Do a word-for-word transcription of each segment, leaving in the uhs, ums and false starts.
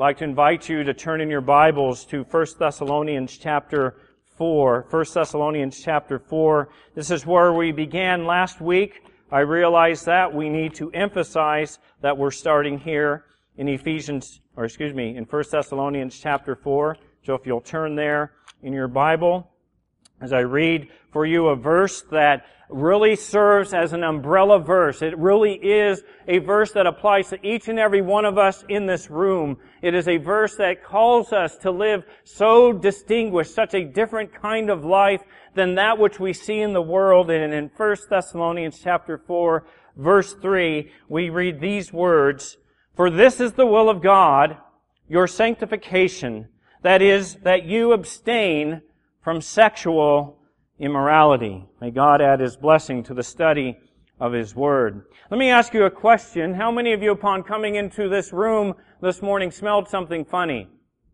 like to invite you to turn in your Bibles to First Thessalonians chapter four. First Thessalonians chapter four. This is where we began last week. I realize that we need to emphasize that we're starting here in Ephesians, or excuse me, in First Thessalonians chapter four. So if you'll turn there in your Bible, as I read for you a verse that really serves as an umbrella verse. It really is a verse that applies to each and every one of us in this room. It is a verse that calls us to live so distinguished, such a different kind of life than that which we see in the world. And in First Thessalonians chapter four, verse three, we read these words, "For this is the will of God, your sanctification, that is, that you abstain from sexual immorality." May God add His blessing to the study of His Word. Let me ask you a question. How many of you, upon coming into this room this morning, smelled something funny?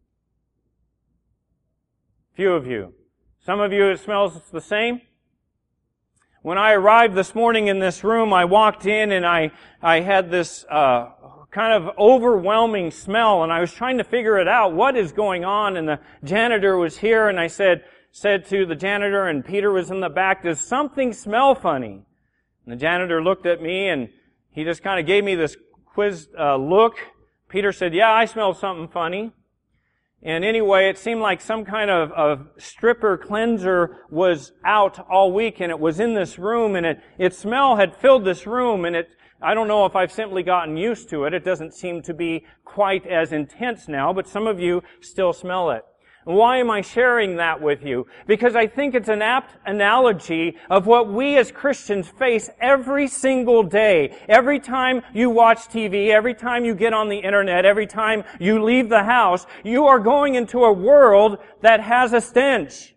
Few of you. Some of you, it smells the same? When I arrived this morning in this room, I walked in and I, I had this uh, kind of overwhelming smell, and I was trying to figure it out. What is going on? And the janitor was here, and I said, said to the janitor, and Peter was in the back, "Does something smell funny?" And the janitor looked at me, and he just kind of gave me this quizzed uh, look. Peter said, "Yeah, I smell something funny." And anyway, it seemed like some kind of, of stripper cleanser was out all week, and it was in this room, and it, its smell had filled this room, and it, I don't know if I've simply gotten used to it. It doesn't seem to be quite as intense now, but some of you still smell it. Why am I sharing that with you? Because I think it's an apt analogy of what we as Christians face every single day. Every time you watch T V, every time you get on the internet, every time you leave the house, you are going into a world that has a stench.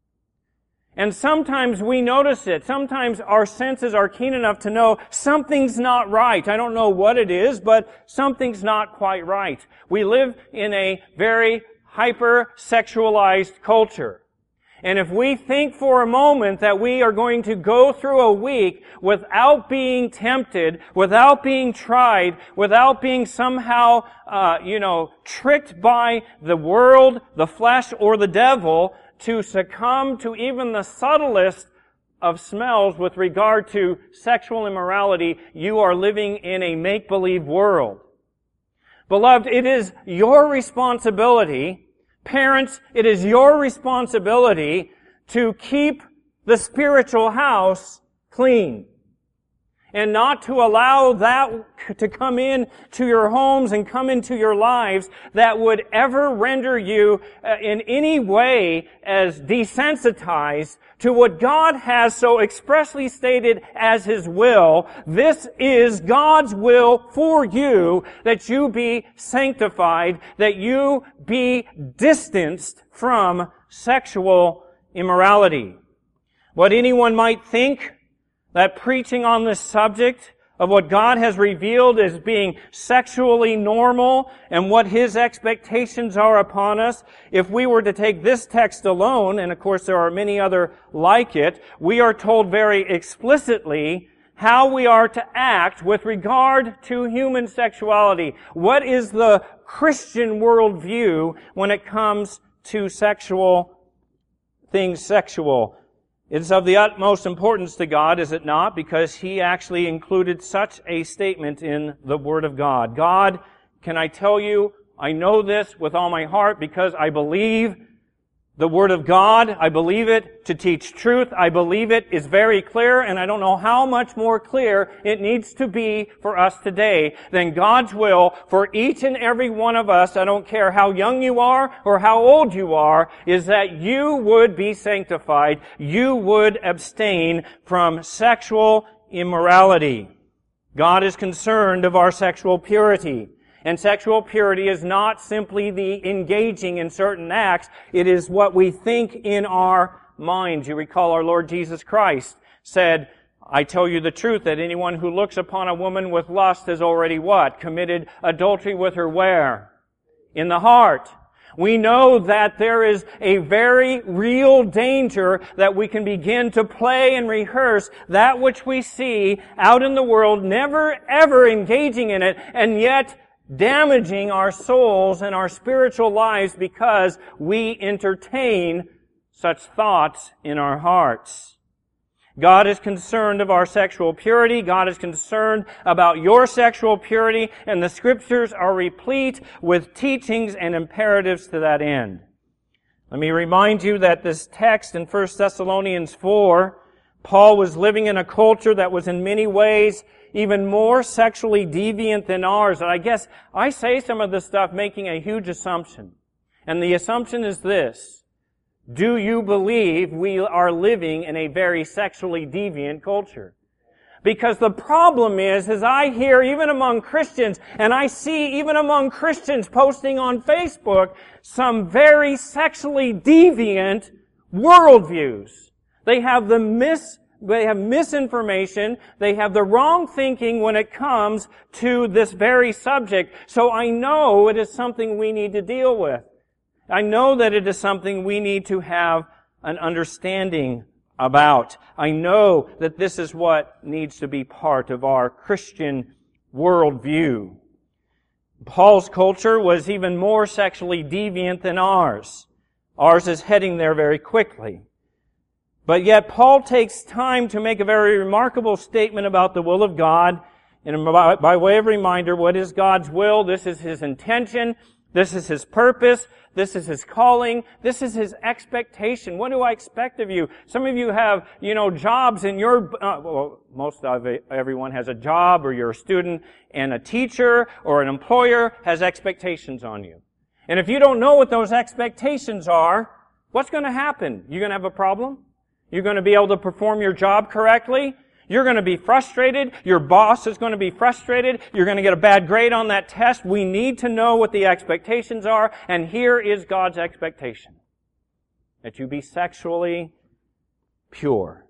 And sometimes we notice it. Sometimes our senses are keen enough to know something's not right. I don't know what it is, but something's not quite right. We live in a very hyper-sexualized culture. And if we think for a moment that we are going to go through a week without being tempted, without being tried, without being somehow, uh, you know, tricked by the world, the flesh, or the devil to succumb to even the subtlest of smells with regard to sexual immorality, you are living in a make-believe world. Beloved, it is your responsibility, parents, it is your responsibility to keep the spiritual house clean. And not to allow that to come in to your homes and come into your lives that would ever render you in any way as desensitized to what God has so expressly stated as His will. This is God's will for you, that you be sanctified, that you be distanced from sexual immorality. What anyone might think, that preaching on this subject of what God has revealed as being sexually normal and what His expectations are upon us, if we were to take this text alone, and of course there are many other like it, we are told very explicitly how we are to act with regard to human sexuality. What is the Christian worldview when it comes to sexual things sexual? It's of the utmost importance to God, is it not? Because He actually included such a statement in the Word of God. God, can I tell you, I know this with all my heart because I believe the Word of God. I believe it to teach truth. I believe it is very clear, and I don't know how much more clear it needs to be for us today than God's will for each and every one of us. I don't care how young you are or how old you are, is that you would be sanctified. You would abstain from sexual immorality. God is concerned of our sexual purity. And sexual purity is not simply the engaging in certain acts. It is what we think in our minds. You recall our Lord Jesus Christ said, "I tell you the truth, that anyone who looks upon a woman with lust has already" what? Committed adultery with her where? In the heart. We know that there is a very real danger that we can begin to play and rehearse that which we see out in the world, never ever engaging in it, and yet damaging our souls and our spiritual lives because we entertain such thoughts in our hearts. God is concerned of our sexual purity. God is concerned about your sexual purity, and the Scriptures are replete with teachings and imperatives to that end. Let me remind you that this text in First Thessalonians four, Paul was living in a culture that was in many ways even more sexually deviant than ours. And I guess I say some of this stuff making a huge assumption. And the assumption is this: do you believe we are living in a very sexually deviant culture? Because the problem is, as I hear even among Christians, and I see even among Christians posting on Facebook, some very sexually deviant worldviews. They have the mis, they have misinformation, they have the wrong thinking when it comes to this very subject. So I know it is something we need to deal with. I know that it is something we need to have an understanding about. I know that this is what needs to be part of our Christian worldview. Paul's culture was even more sexually deviant than ours. Ours is heading there very quickly. But yet Paul takes time to make a very remarkable statement about the will of God. And by way of reminder, what is God's will? This is His intention. This is His purpose. This is His calling. This is His expectation. What do I expect of you? Some of you have, you know, jobs in your, uh, well, most of it, everyone has a job, or you're a student, and a teacher or an employer has expectations on you. And if you don't know what those expectations are, what's going to happen? You're going to have a problem? You're going to be able to perform your job correctly? You're going to be frustrated. Your boss is going to be frustrated. You're going to get a bad grade on that test. We need to know what the expectations are. And here is God's expectation: that you be sexually pure.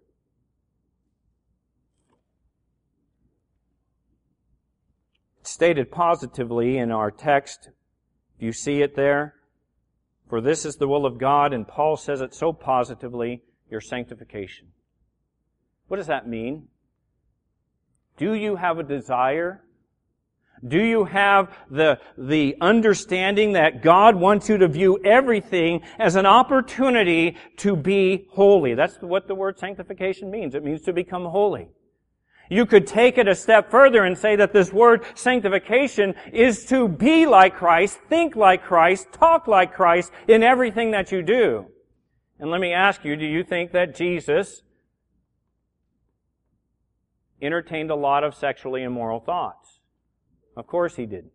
It's stated positively in our text. You see it there. For this is the will of God, and Paul says it so positively, your sanctification. What does that mean? Do you have a desire? Do you have the, the understanding that God wants you to view everything as an opportunity to be holy? That's what the word sanctification means. It means to become holy. You could take it a step further and say that this word sanctification is to be like Christ, think like Christ, talk like Christ in everything that you do. And let me ask you, do you think that Jesus entertained a lot of sexually immoral thoughts? Of course He didn't.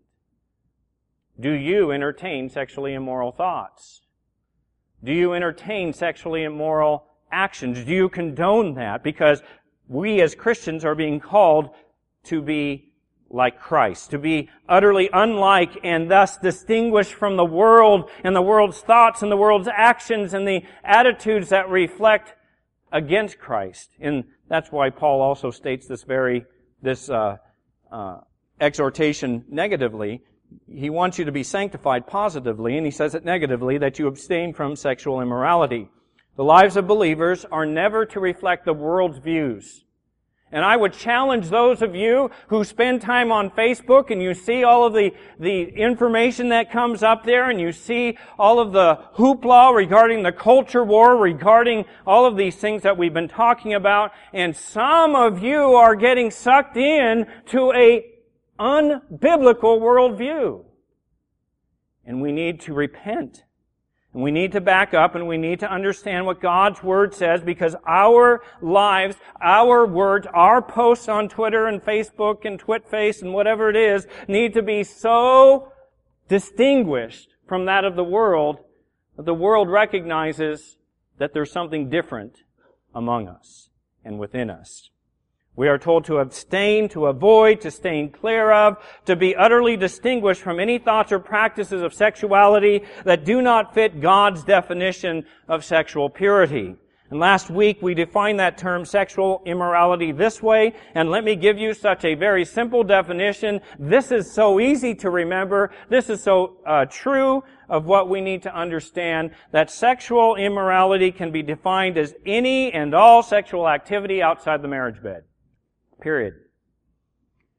Do you entertain sexually immoral thoughts? Do you entertain sexually immoral actions? Do you condone that? Because we as Christians are being called to be like Christ, to be utterly unlike and thus distinguished from the world and the world's thoughts and the world's actions and the attitudes that reflect against Christ. And that's why Paul also states this very, this uh, uh, exhortation negatively. He wants you to be sanctified positively, and he says it negatively, that you abstain from sexual immorality. The lives of believers are never to reflect the world's views. And I would challenge those of you who spend time on Facebook and you see all of the, the information that comes up there, and you see all of the hoopla regarding the culture war, regarding all of these things that we've been talking about, and some of you are getting sucked in to a unbiblical worldview. And we need to repent. And we need to back up, and we need to understand what God's Word says, because our lives, our words, our posts on Twitter and Facebook and TwitFace and whatever it is need to be so distinguished from that of the world that the world recognizes that there's something different among us and within us. We are told to abstain, to avoid, to stay clear of, to be utterly distinguished from any thoughts or practices of sexuality that do not fit God's definition of sexual purity. And last week we defined that term sexual immorality this way, and let me give you such a very simple definition. This is so easy to remember. This is so uh, true of what we need to understand, that sexual immorality can be defined as any and all sexual activity outside the marriage bed. Period.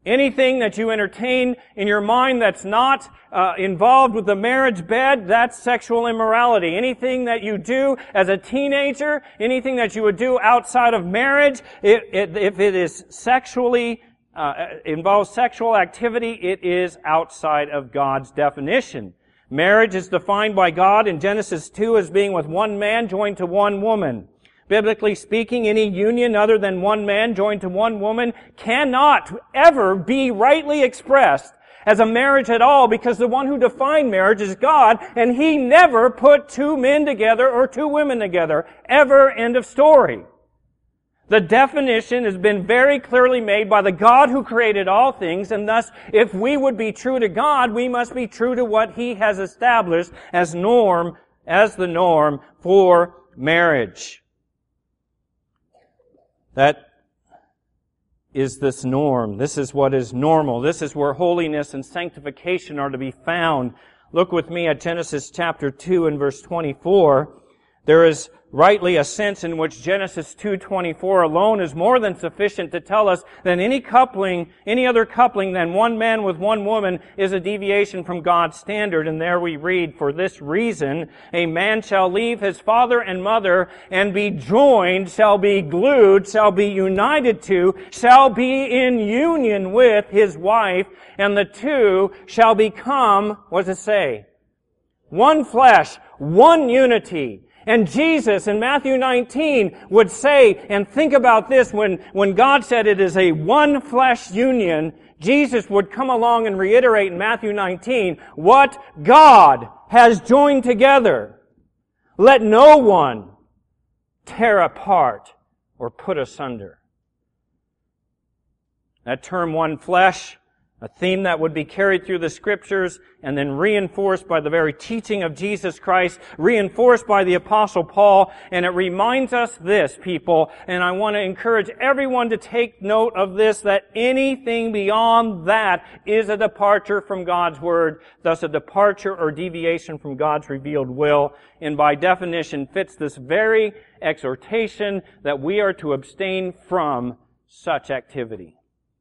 Anything that you entertain in your mind that's not uh, involved with the marriage bed, that's sexual immorality. Anything that you do as a teenager, anything that you would do outside of marriage, it, it, if it is sexually, uh, involves sexual activity, it is outside of God's definition. Marriage is defined by God in Genesis two as being with one man joined to one woman. Biblically speaking, any union other than one man joined to one woman cannot ever be rightly expressed as a marriage at all, because the one who defined marriage is God, and He never put two men together or two women together. Ever. End of story. The definition has been very clearly made by the God who created all things, and thus, if we would be true to God, we must be true to what He has established as norm, as the norm for marriage. That is this norm. This is what is normal. This is where holiness and sanctification are to be found. Look with me at Genesis chapter two and verse twenty-four. There is rightly a sense in which Genesis two twenty-four alone is more than sufficient to tell us that any coupling, any other coupling than one man with one woman is a deviation from God's standard. And there we read, "For this reason, a man shall leave his father and mother and be joined, shall be glued, shall be united to, shall be in union with his wife, and the two shall become," what does it say? One flesh, one unity. And Jesus in Matthew nineteen would say, and think about this, when, when God said it is a one flesh union, Jesus would come along and reiterate in Matthew nineteen, what God has joined together, let no one tear apart or put asunder. That term one flesh, a theme that would be carried through the Scriptures and then reinforced by the very teaching of Jesus Christ, reinforced by the Apostle Paul, and it reminds us this, people, and I want to encourage everyone to take note of this, that anything beyond that is a departure from God's Word, thus a departure or deviation from God's revealed will, and by definition fits this very exhortation that we are to abstain from such activity.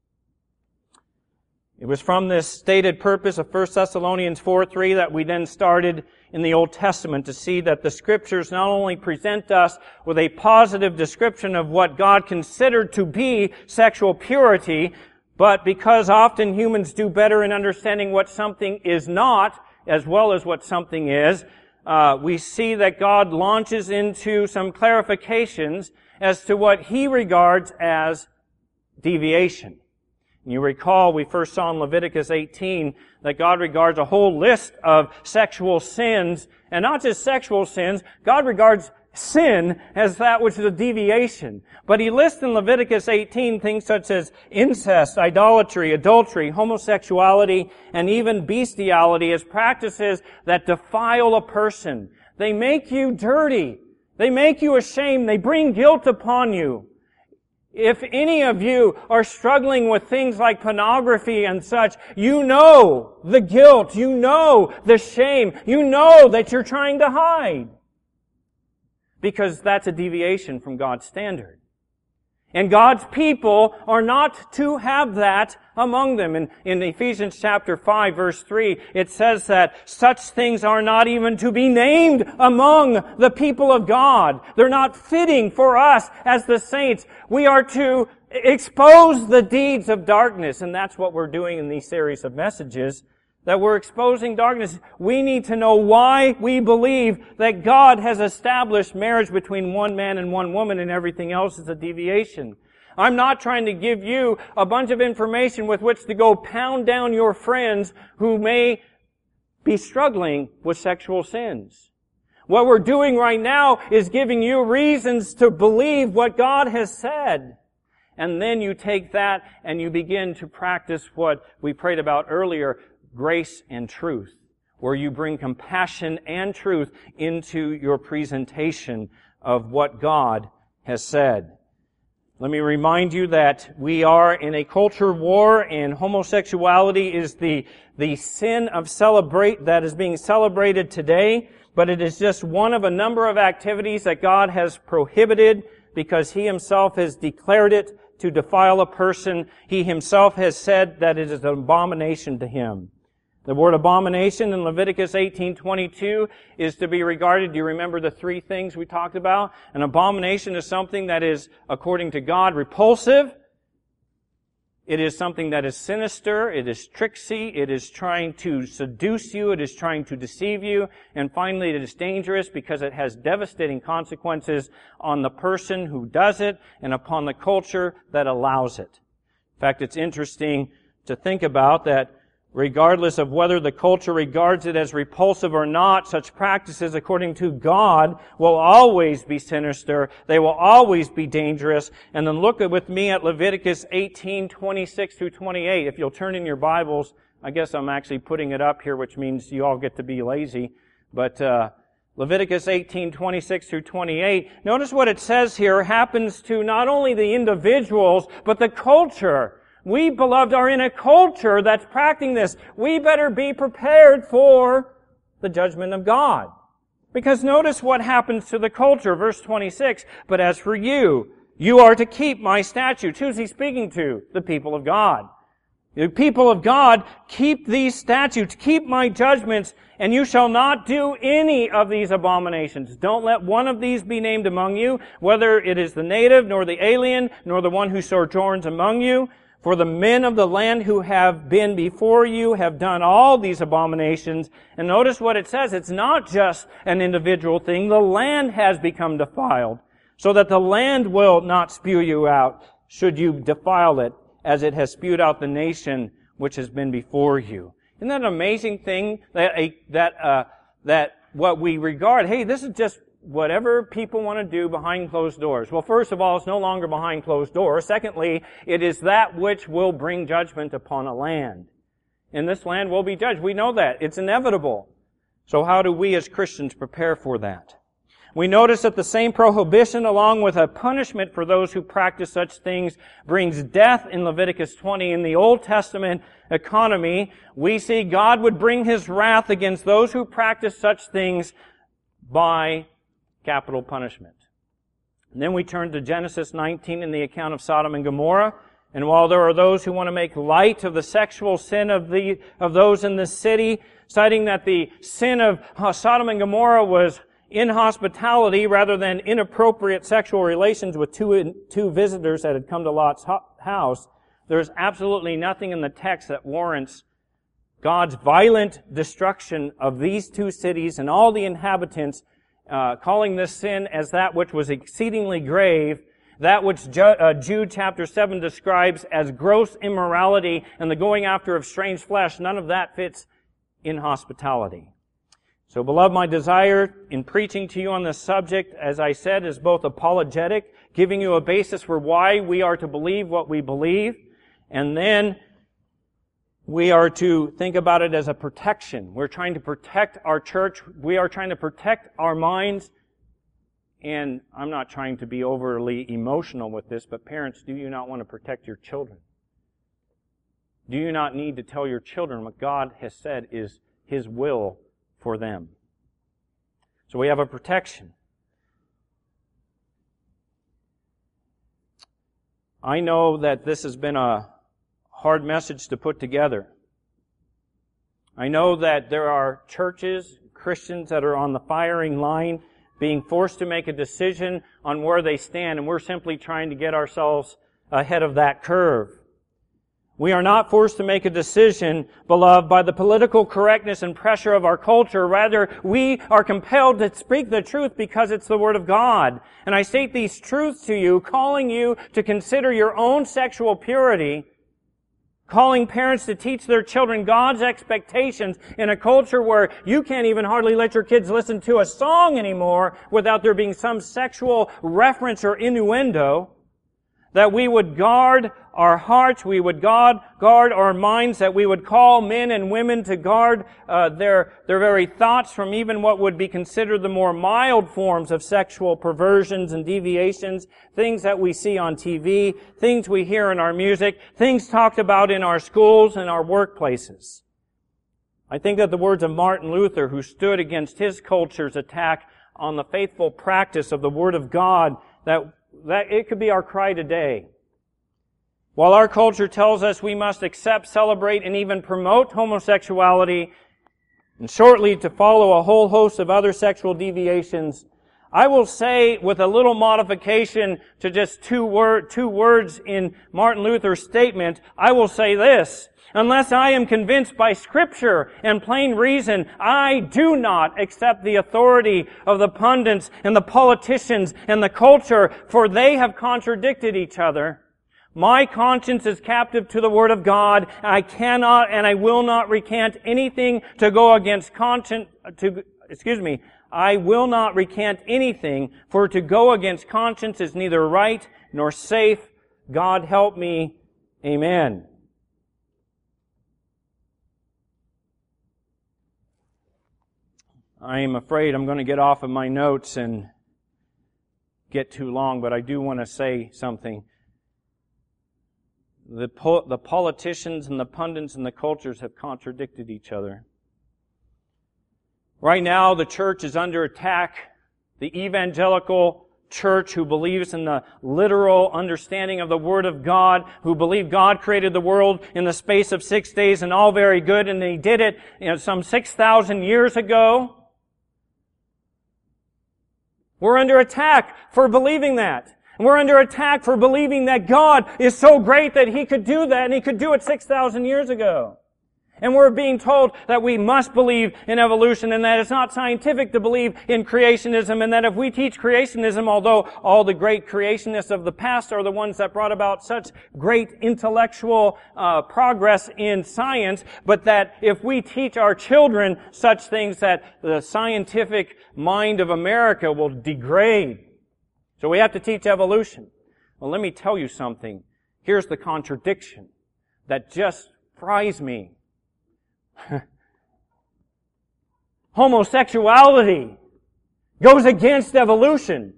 It was from this stated purpose of First Thessalonians four three that we then started in the Old Testament to see that the Scriptures not only present us with a positive description of what God considered to be sexual purity, but because often humans do better in understanding what something is not as well as what something is, uh, we see that God launches into some clarifications as to what He regards as deviation. You recall we first saw in Leviticus eighteen that God regards a whole list of sexual sins, and not just sexual sins, God regards sin as that which is a deviation. But He lists in Leviticus eighteen things such as incest, idolatry, adultery, homosexuality, and even bestiality as practices that defile a person. They make you dirty. They make you ashamed. They bring guilt upon you. If any of you are struggling with things like pornography and such, you know the guilt, you know the shame, you know that you're trying to hide. Because that's a deviation from God's standard. And God's people are not to have that among them. In, in Ephesians chapter five, verse three, it says that such things are not even to be named among the people of God. They're not fitting for us as the saints. We are to expose the deeds of darkness, and that's what we're doing in these series of messages, that we're exposing darkness. We need to know why we believe that God has established marriage between one man and one woman, and everything else is a deviation. I'm not trying to give you a bunch of information with which to go pound down your friends who may be struggling with sexual sins. What we're doing right now is giving you reasons to believe what God has said. And then you take that and you begin to practice what we prayed about earlier, grace and truth, where you bring compassion and truth into your presentation of what God has said. Let me remind you that we are in a culture war, and homosexuality is the, the sin of celebrate that is being celebrated today, but it is just one of a number of activities that God has prohibited because He Himself has declared it to defile a person, he himself has said that it is an abomination to him. The word abomination in Leviticus eighteen twenty-two is to be regarded, do you remember the three things we talked about? An abomination is something that is, according to God, repulsive. It is something that is sinister. It is tricksy. It is trying to seduce you. It is trying to deceive you. And finally, it is dangerous because it has devastating consequences on the person who does it and upon the culture that allows it. In fact, it's interesting to think about that regardless of whether the culture regards it as repulsive or not, such practices, according to God, will always be sinister. They will always be dangerous. And then look with me at Leviticus eighteen twenty-six through twenty-eight. If you'll turn in your Bibles, I guess I'm actually putting it up here, which means you all get to be lazy. But uh Leviticus eighteen twenty-six through twenty-eight. Notice what it says here happens to not only the individuals, but the culture. We, beloved, are in a culture that's practicing this. We better be prepared for the judgment of God. Because notice what happens to the culture. Verse twenty-six, but as for you, you are to keep my statutes. Who's he speaking to? The people of God. The people of God, keep these statutes, keep my judgments, and you shall not do any of these abominations. Don't let one of these be named among you, whether it is the native, nor the alien, nor the one who sojourns among you. For the men of the land who have been before you have done all these abominations. And notice what it says. It's not just an individual thing. The land has become defiled, so that the land will not spew you out, should you defile it, as it has spewed out the nation which has been before you. Isn't that an amazing thing that a, that uh, that what we regard? Hey, this is just whatever people want to do behind closed doors. Well, first of all, it's no longer behind closed doors. Secondly, it is that which will bring judgment upon a land. And this land will be judged. We know that. It's inevitable. So how do we as Christians prepare for that? We notice that the same prohibition, along with a punishment for those who practice such things, brings death in Leviticus twenty. In the Old Testament economy, we see God would bring His wrath against those who practice such things by capital punishment. And then we turn to Genesis nineteen in the account of Sodom and Gomorrah. And while there are those who want to make light of the sexual sin of the of those in this city, citing that the sin of Sodom and Gomorrah was inhospitality rather than inappropriate sexual relations with two two visitors that had come to Lot's house, there's absolutely nothing in the text that warrants God's violent destruction of these two cities and all the inhabitants, Uh, calling this sin as that which was exceedingly grave, that which Ju- uh, Jude chapter seven describes as gross immorality and the going after of strange flesh. None of that fits in hospitality. So, beloved, my desire in preaching to you on this subject, as I said, is both apologetic, giving you a basis for why we are to believe what we believe, and then we are to think about it as a protection. We're trying to protect our church. We are trying to protect our minds. And I'm not trying to be overly emotional with this, but parents, do you not want to protect your children? Do you not need to tell your children what God has said is His will for them? So we have a protection. I know that this has been a hard message to put together. I know that there are churches, Christians that are on the firing line, being forced to make a decision on where they stand, and we're simply trying to get ourselves ahead of that curve. We are not forced to make a decision, beloved, by the political correctness and pressure of our culture. Rather, we are compelled to speak the truth because it's the Word of God. And I state these truths to you, calling you to consider your own sexual purity, calling parents to teach their children God's expectations in a culture where you can't even hardly let your kids listen to a song anymore without there being some sexual reference or innuendo. That we would guard our hearts, we would guard, guard our minds, that we would call men and women to guard uh, their, their very thoughts from even what would be considered the more mild forms of sexual perversions and deviations, things that we see on T V, things we hear in our music, things talked about in our schools and our workplaces. I think that the words of Martin Luther, who stood against his culture's attack on the faithful practice of the Word of God, that That it could be our cry today. While our culture tells us we must accept, celebrate, and even promote homosexuality, and shortly to follow a whole host of other sexual deviations, I will say with a little modification to just two, word, two words in Martin Luther's statement, I will say this: unless I am convinced by Scripture and plain reason, I do not accept the authority of the pundits and the politicians and the culture, for they have contradicted each other. My conscience is captive to the Word of God. I cannot and I will not recant anything to go against conscience, to, excuse me, I will not recant anything, for to go against conscience is neither right nor safe. God help me. Amen. I am afraid I'm going to get off of my notes and get too long, but I do want to say something. The, po- the politicians and the pundits and the cultures have contradicted each other. Right now, the church is under attack. The evangelical church who believes in the literal understanding of the Word of God, who believe God created the world in the space of six days and all very good, and He did it, you know, some six thousand years ago. We're under attack for believing that. We're under attack for believing that God is so great that He could do that, and He could do it six thousand years ago. And we're being told that we must believe in evolution and that it's not scientific to believe in creationism, and that if we teach creationism, although all the great creationists of the past are the ones that brought about such great intellectual uh, progress in science, but that if we teach our children such things, that the scientific mind of America will degrade. So we have to teach evolution. Well, let me tell you something. Here's the contradiction that just fries me. Homosexuality goes against evolution.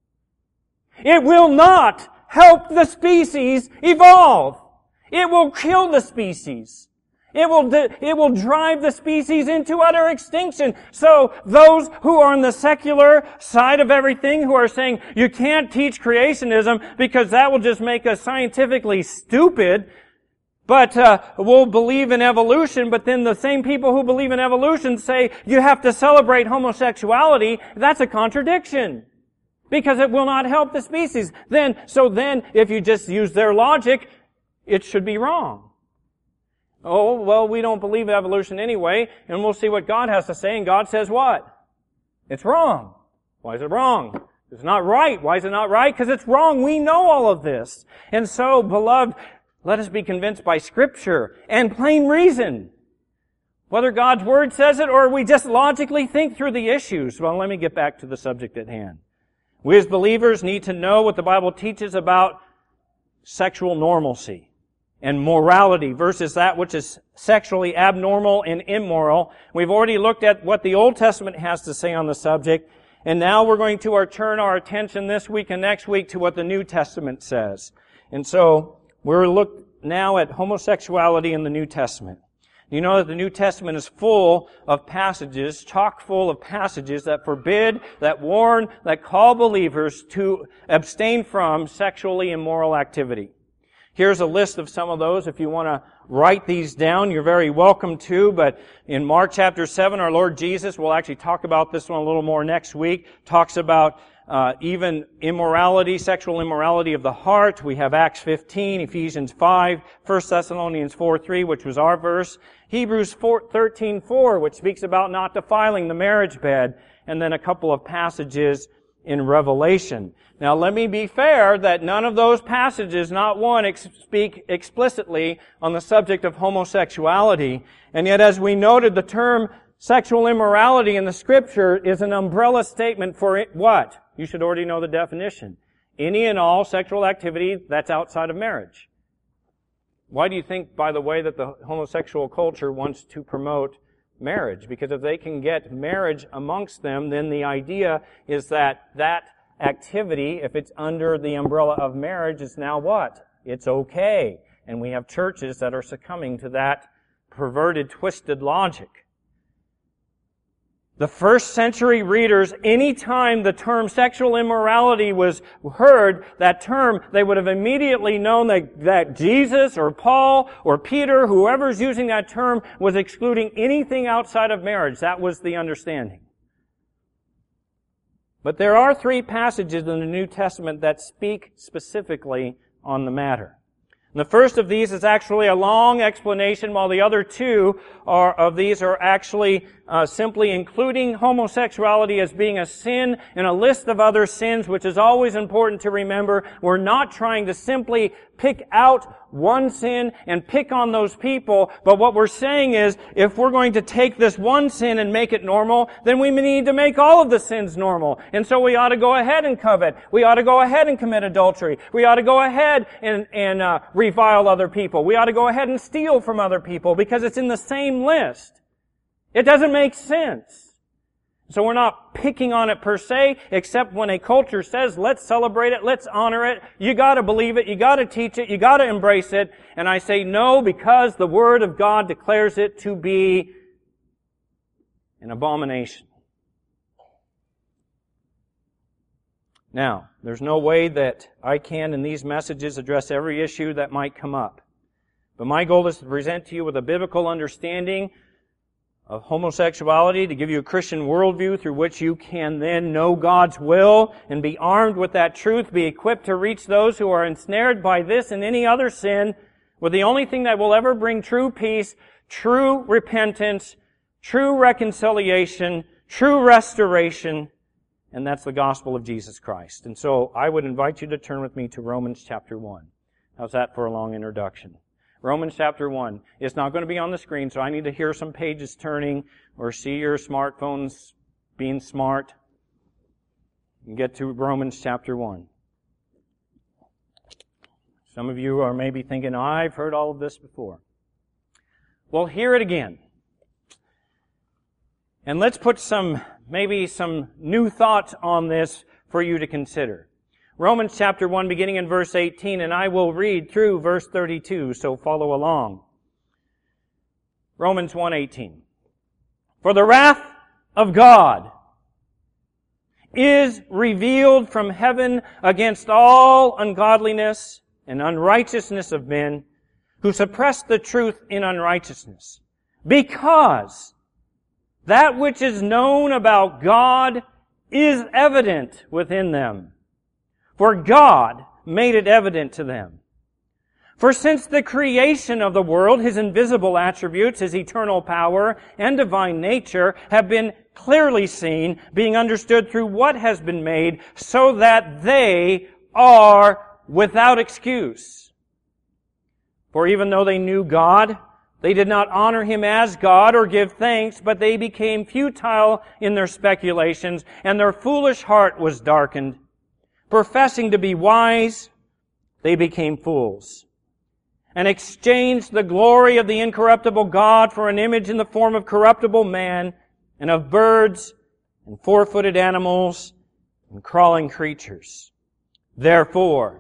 It will not help the species evolve. It will kill the species. It will, it will drive the species into utter extinction. So those who are on the secular side of everything, who are saying you can't teach creationism because that will just make us scientifically stupid, But uh, we'll believe in evolution, but then the same people who believe in evolution say you have to celebrate homosexuality. That's a contradiction, because it will not help the species. Then, so then, if you just use their logic, it should be wrong. Oh, well, we don't believe in evolution anyway, and we'll see what God has to say, and God says what? It's wrong. Why is it wrong? It's not right. Why is it not right? Because it's wrong. We know all of this. And so, beloved, let us be convinced by Scripture and plain reason. Whether God's Word says it or we just logically think through the issues. Well, let me get back to the subject at hand. We as believers need to know what the Bible teaches about sexual normalcy and morality versus that which is sexually abnormal and immoral. We've already looked at what the Old Testament has to say on the subject, and now we're going to turn our attention this week and next week to what the New Testament says. And so, we're look now at homosexuality in the New Testament. You know that the New Testament is full of passages, chock full of passages that forbid, that warn, that call believers to abstain from sexually immoral activity. Here's a list of some of those. If you want to write these down, you're very welcome to. But in Mark chapter seven, our Lord Jesus, we'll actually talk about this one a little more next week, talks about Uh, even immorality, sexual immorality of the heart. We have Acts fifteen, Ephesians five, First Thessalonians four three, which was our verse, Hebrews thirteen four, which speaks about not defiling the marriage bed, and then a couple of passages in Revelation. Now, let me be fair that none of those passages, not one, ex- speak explicitly on the subject of homosexuality, and yet, as we noted, the term sexual immorality in the Scripture is an umbrella statement for it, what? You should already know the definition. Any and all sexual activity that's outside of marriage. Why do you think, by the way, that the homosexual culture wants to promote marriage? Because if they can get marriage amongst them, then the idea is that that activity, if it's under the umbrella of marriage, is now what? It's okay. And we have churches that are succumbing to that perverted, twisted logic. The first century readers, any time the term sexual immorality was heard, that term, they would have immediately known that, that Jesus or Paul or Peter, whoever's using that term, was excluding anything outside of marriage. That was the understanding. But there are three passages in the New Testament that speak specifically on the matter. And the first of these is actually a long explanation, while the other two are, of these are actually uh, simply including homosexuality as being a sin in a list of other sins, which is always important to remember. We're not trying to simply pick out one sin and pick on those people, but what we're saying is, if we're going to take this one sin and make it normal, then we need to make all of the sins normal. And so we ought to go ahead and covet. We ought to go ahead and commit adultery. We ought to go ahead and, and uh, revile other people. We ought to go ahead and steal from other people, because it's in the same list. It doesn't make sense. So we're not picking on it per se, except when a culture says, let's celebrate it, let's honor it, you gotta believe it, you gotta teach it, you gotta embrace it. And I say no, because the Word of God declares it to be an abomination. Now, there's no way that I can in these messages address every issue that might come up. But my goal is to present to you with a biblical understanding of homosexuality, to give you a Christian worldview through which you can then know God's will and be armed with that truth, be equipped to reach those who are ensnared by this and any other sin with the only thing that will ever bring true peace, true repentance, true reconciliation, true restoration, and that's the gospel of Jesus Christ. And so I would invite you to turn with me to Romans chapter one. How's that for a long introduction? Romans chapter one. It's not going to be on the screen, so I need to hear some pages turning or see your smartphones being smart. And get to Romans chapter one. Some of you are maybe thinking, I've heard all of this before. Well, hear it again. And let's put some, maybe some new thoughts on this for you to consider. Romans chapter one, beginning in verse eighteen, and I will read through verse thirty-two, so follow along. Romans one eighteen. For the wrath of God is revealed from heaven against all ungodliness and unrighteousness of men who suppress the truth in unrighteousness, because that which is known about God is evident within them. For God made it evident to them. For since the creation of the world, His invisible attributes, His eternal power and divine nature have been clearly seen, being understood through what has been made, so that they are without excuse. For even though they knew God, they did not honor Him as God or give thanks, but they became futile in their speculations, and their foolish heart was darkened. Professing to be wise, they became fools, and exchanged the glory of the incorruptible God for an image in the form of corruptible man, and of birds, and four-footed animals, and crawling creatures. Therefore,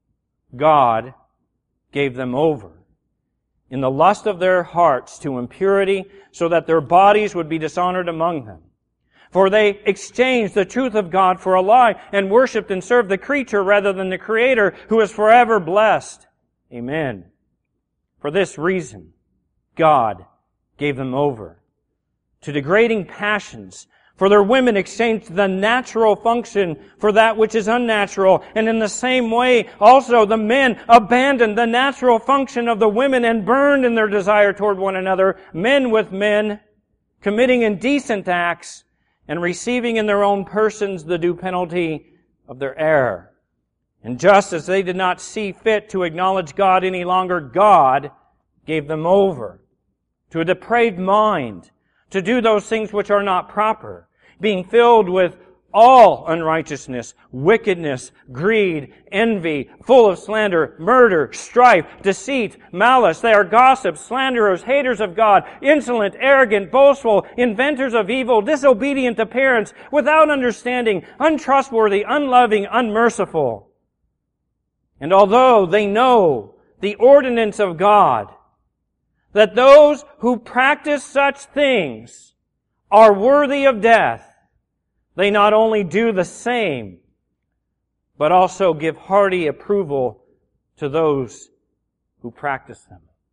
God gave them over in the lust of their hearts to impurity, so that their bodies would be dishonored among them. For they exchanged the truth of God for a lie, and worshipped and served the creature rather than the Creator, who is forever blessed. Amen. For this reason, God gave them over to degrading passions. For their women exchanged the natural function for that which is unnatural. And in the same way, also the men abandoned the natural function of the women and burned in their desire toward one another, men with men, committing indecent acts, and receiving in their own persons the due penalty of their error. And just as they did not see fit to acknowledge God any longer, God gave them over to a depraved mind, to do those things which are not proper, being filled with all unrighteousness, wickedness, greed, envy, full of slander, murder, strife, deceit, malice. They are gossips, slanderers, haters of God, insolent, arrogant, boastful, inventors of evil, disobedient to parents, without understanding, untrustworthy, unloving, unmerciful. And although they know the ordinance of God, that those who practice such things are worthy of death, they not only do the same, but also give hearty approval to those who practice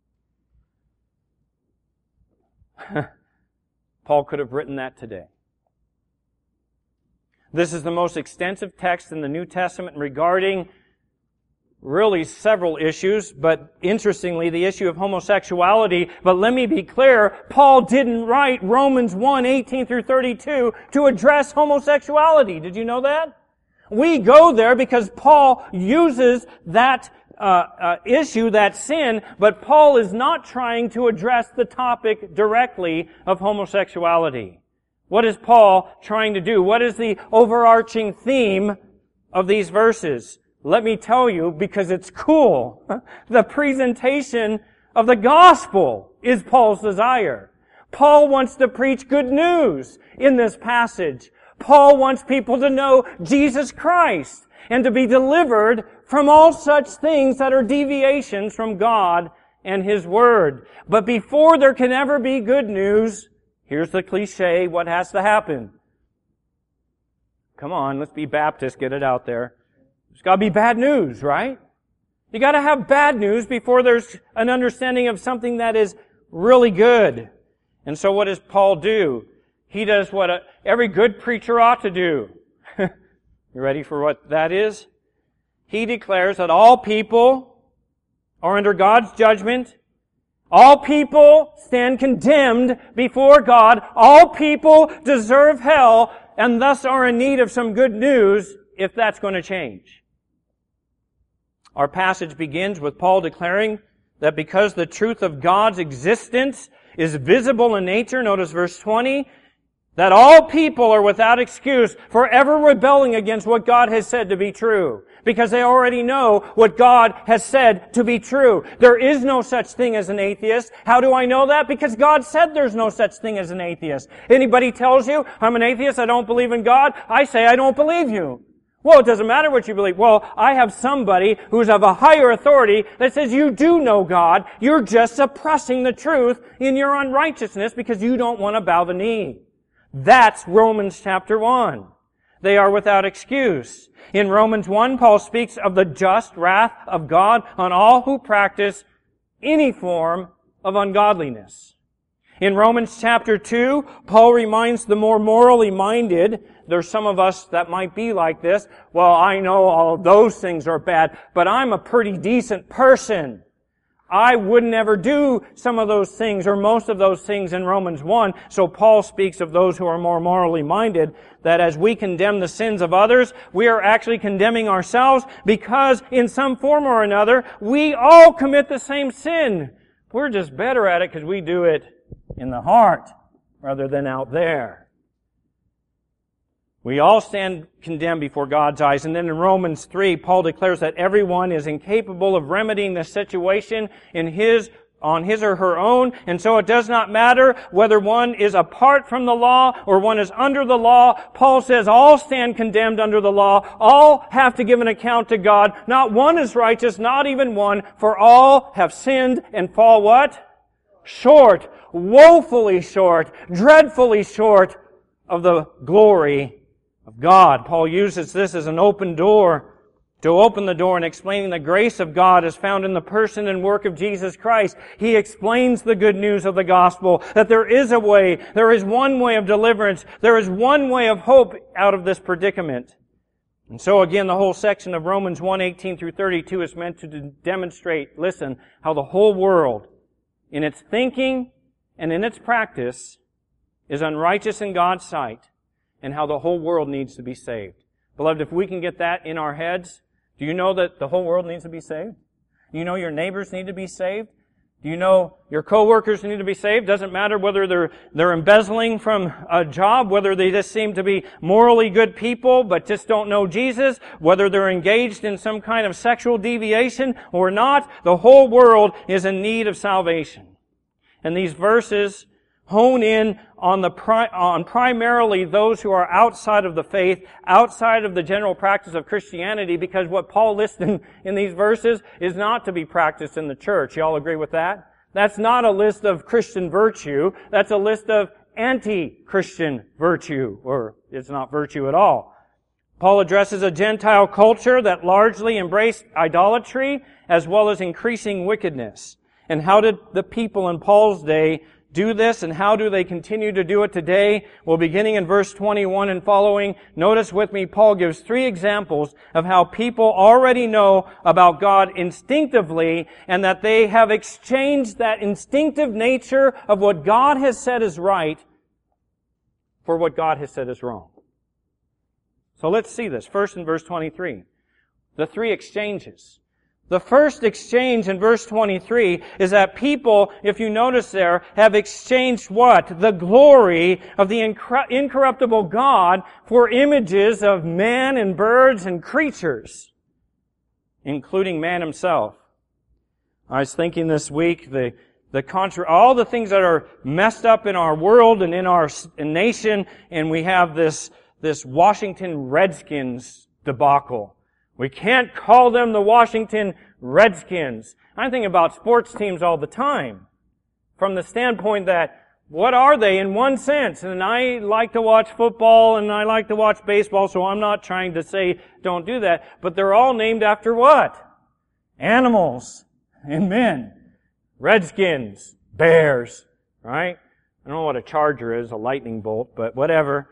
them. Paul could have written that today. This is the most extensive text in the New Testament regarding really several issues, but interestingly, the issue of homosexuality. But let me be clear, Paul didn't write Romans one, eighteen through thirty-two to address homosexuality. Did you know that? We go there because Paul uses that uh, uh, issue, that sin, but Paul is not trying to address the topic directly of homosexuality. What is Paul trying to do? What is the overarching theme of these verses? Let me tell you, because it's cool. The presentation of the gospel is Paul's desire. Paul wants to preach good news in this passage. Paul wants people to know Jesus Christ and to be delivered from all such things that are deviations from God and His Word. But before there can ever be good news, here's the cliche, what has to happen? Come on, let's be Baptist, get it out there. There's got to be bad news, right? You got to have bad news before there's an understanding of something that is really good. And so what does Paul do? He does what a, every good preacher ought to do. You ready for what that is? He declares that all people are under God's judgment. All people stand condemned before God. All people deserve hell and thus are in need of some good news if that's going to change. Our passage begins with Paul declaring that because the truth of God's existence is visible in nature, notice verse twenty, that all people are without excuse for ever rebelling against what God has said to be true. Because they already know what God has said to be true. There is no such thing as an atheist. How do I know that? Because God said there's no such thing as an atheist. Anybody tells you, I'm an atheist, I don't believe in God, I say I don't believe you. Well, it doesn't matter what you believe. Well, I have somebody who's of a higher authority that says you do know God. You're just suppressing the truth in your unrighteousness because you don't want to bow the knee. That's Romans chapter one. They are without excuse. In Romans one, Paul speaks of the just wrath of God on all who practice any form of ungodliness. In Romans chapter two, Paul reminds the more morally minded, there's some of us that might be like this, well, I know all of those things are bad, but I'm a pretty decent person. I would never do some of those things or most of those things in Romans one. So Paul speaks of those who are more morally minded, that as we condemn the sins of others, we are actually condemning ourselves because in some form or another, we all commit the same sin. We're just better at it because we do it in the heart rather than out there. We all stand condemned before God's eyes. And then in Romans three, Paul declares that everyone is incapable of remedying the situation in his, on his or her own. And so it does not matter whether one is apart from the law or one is under the law. Paul says all stand condemned under the law. All have to give an account to God. Not one is righteous, not even one, for all have sinned and fall what? Short, woefully short, dreadfully short of the glory of God. Paul uses this as an open door to open the door and explaining the grace of God is found in the person and work of Jesus Christ. He explains the good news of the gospel, that there is a way, there is one way of deliverance, there is one way of hope out of this predicament. And so again, the whole section of Romans one, eighteen through thirty-two is meant to demonstrate, listen, how the whole world, in its thinking and in its practice, is unrighteous in God's sight, and how the whole world needs to be saved. Beloved, if we can get that in our heads, do you know that the whole world needs to be saved? Do you know your neighbors need to be saved? Do you know your coworkers need to be saved? Doesn't matter whether they're, they're embezzling from a job, whether they just seem to be morally good people but just don't know Jesus, whether they're engaged in some kind of sexual deviation or not, the whole world is in need of salvation. And these verses hone in on the pri- on primarily those who are outside of the faith, outside of the general practice of Christianity, because what Paul lists in, in these verses is not to be practiced in the church. You all agree with that? That's not a list of Christian virtue. That's a list of anti-Christian virtue, or it's not virtue at all. Paul addresses a Gentile culture that largely embraced idolatry as well as increasing wickedness. And how did the people in Paul's day do this, and how do they continue to do it today? Well, beginning in verse twenty-one and following, notice with me, Paul gives three examples of how people already know about God instinctively, and that they have exchanged that instinctive nature of what God has said is right for what God has said is wrong. So let's see this. First in verse twenty-three, the three exchanges. The first exchange in verse twenty-three is that people, if you notice there, have exchanged what? The glory of the incorruptible God for images of men and birds and creatures, including man himself. I was thinking this week, the the contra- all the things that are messed up in our world and in our nation, and we have this this Washington Redskins debacle. We can't call them the Washington Redskins. I think about sports teams all the time from the standpoint that what are they in one sense? And I like to watch football and I like to watch baseball, so I'm not trying to say don't do that. But they're all named after what? Animals and men. Redskins, bears, right? I don't know what a charger is, a lightning bolt, but whatever.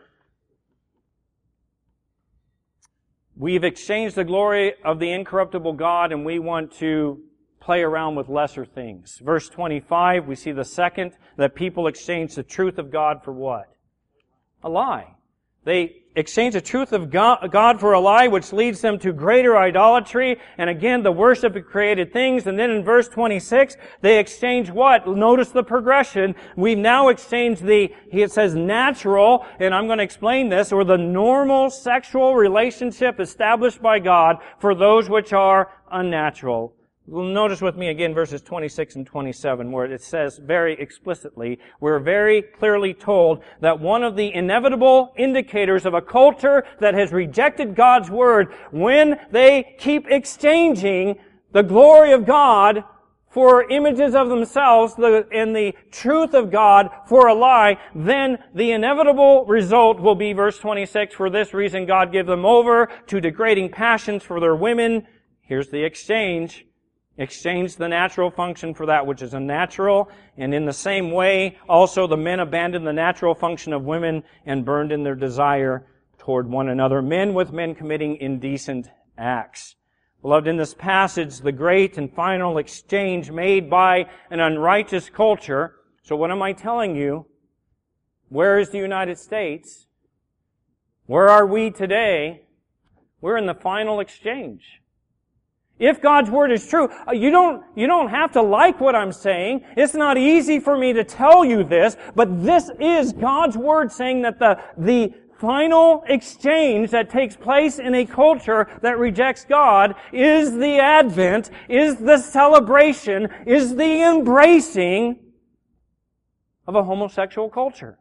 We've exchanged the glory of the incorruptible God, and we want to play around with lesser things. Verse twenty-five, we see the second, that people exchange the truth of God for what? A lie. They exchange the truth of God for a lie, which leads them to greater idolatry, and again, the worship of created things. And then in verse twenty-six, they exchange what? Notice the progression. We've now exchanged the, it says natural, and I'm going to explain this, or the normal sexual relationship established by God for those which are unnatural. Notice with me again verses twenty-six and twenty-seven, where it says very explicitly, we're very clearly told that one of the inevitable indicators of a culture that has rejected God's Word, when they keep exchanging the glory of God for images of themselves and the truth of God for a lie, then the inevitable result will be, verse twenty-six, for this reason God gave them over to degrading passions for their women. Here's the exchange. Exchange the natural function for that which is unnatural. And in the same way, also the men abandoned the natural function of women and burned in their desire toward one another. Men with men committing indecent acts. Beloved, in this passage, the great and final exchange made by an unrighteous culture. So what am I telling you? Where is the United States? Where are we today? We're in the final exchange. If God's Word is true, you don't, you don't have to like what I'm saying. It's not easy for me to tell you this, but this is God's Word saying that the, the final exchange that takes place in a culture that rejects God is the advent, is the celebration, is the embracing of a homosexual culture.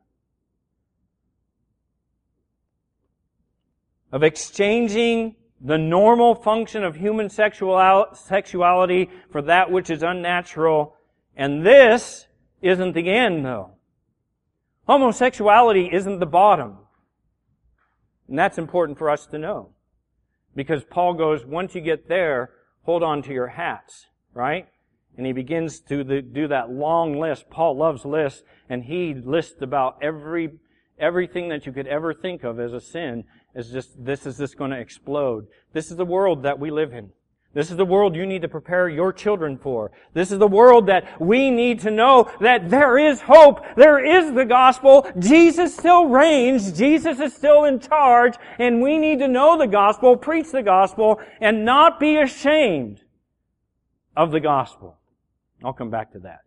Of exchanging the normal function of human sexual, sexuality for that which is unnatural. And this isn't the end, though. Homosexuality isn't the bottom. And that's important for us to know. Because Paul goes, once you get there, hold on to your hats, right? And he begins to the, do that long list. Paul loves lists, and he lists about every everything that you could ever think of as a sin. Is just, this is just going to explode. This is the world that we live in. This is the world you need to prepare your children for. This is the world that we need to know that there is hope. There is the gospel. Jesus still reigns. Jesus is still in charge. And we need to know the gospel, preach the gospel, and not be ashamed of the gospel. I'll come back to that.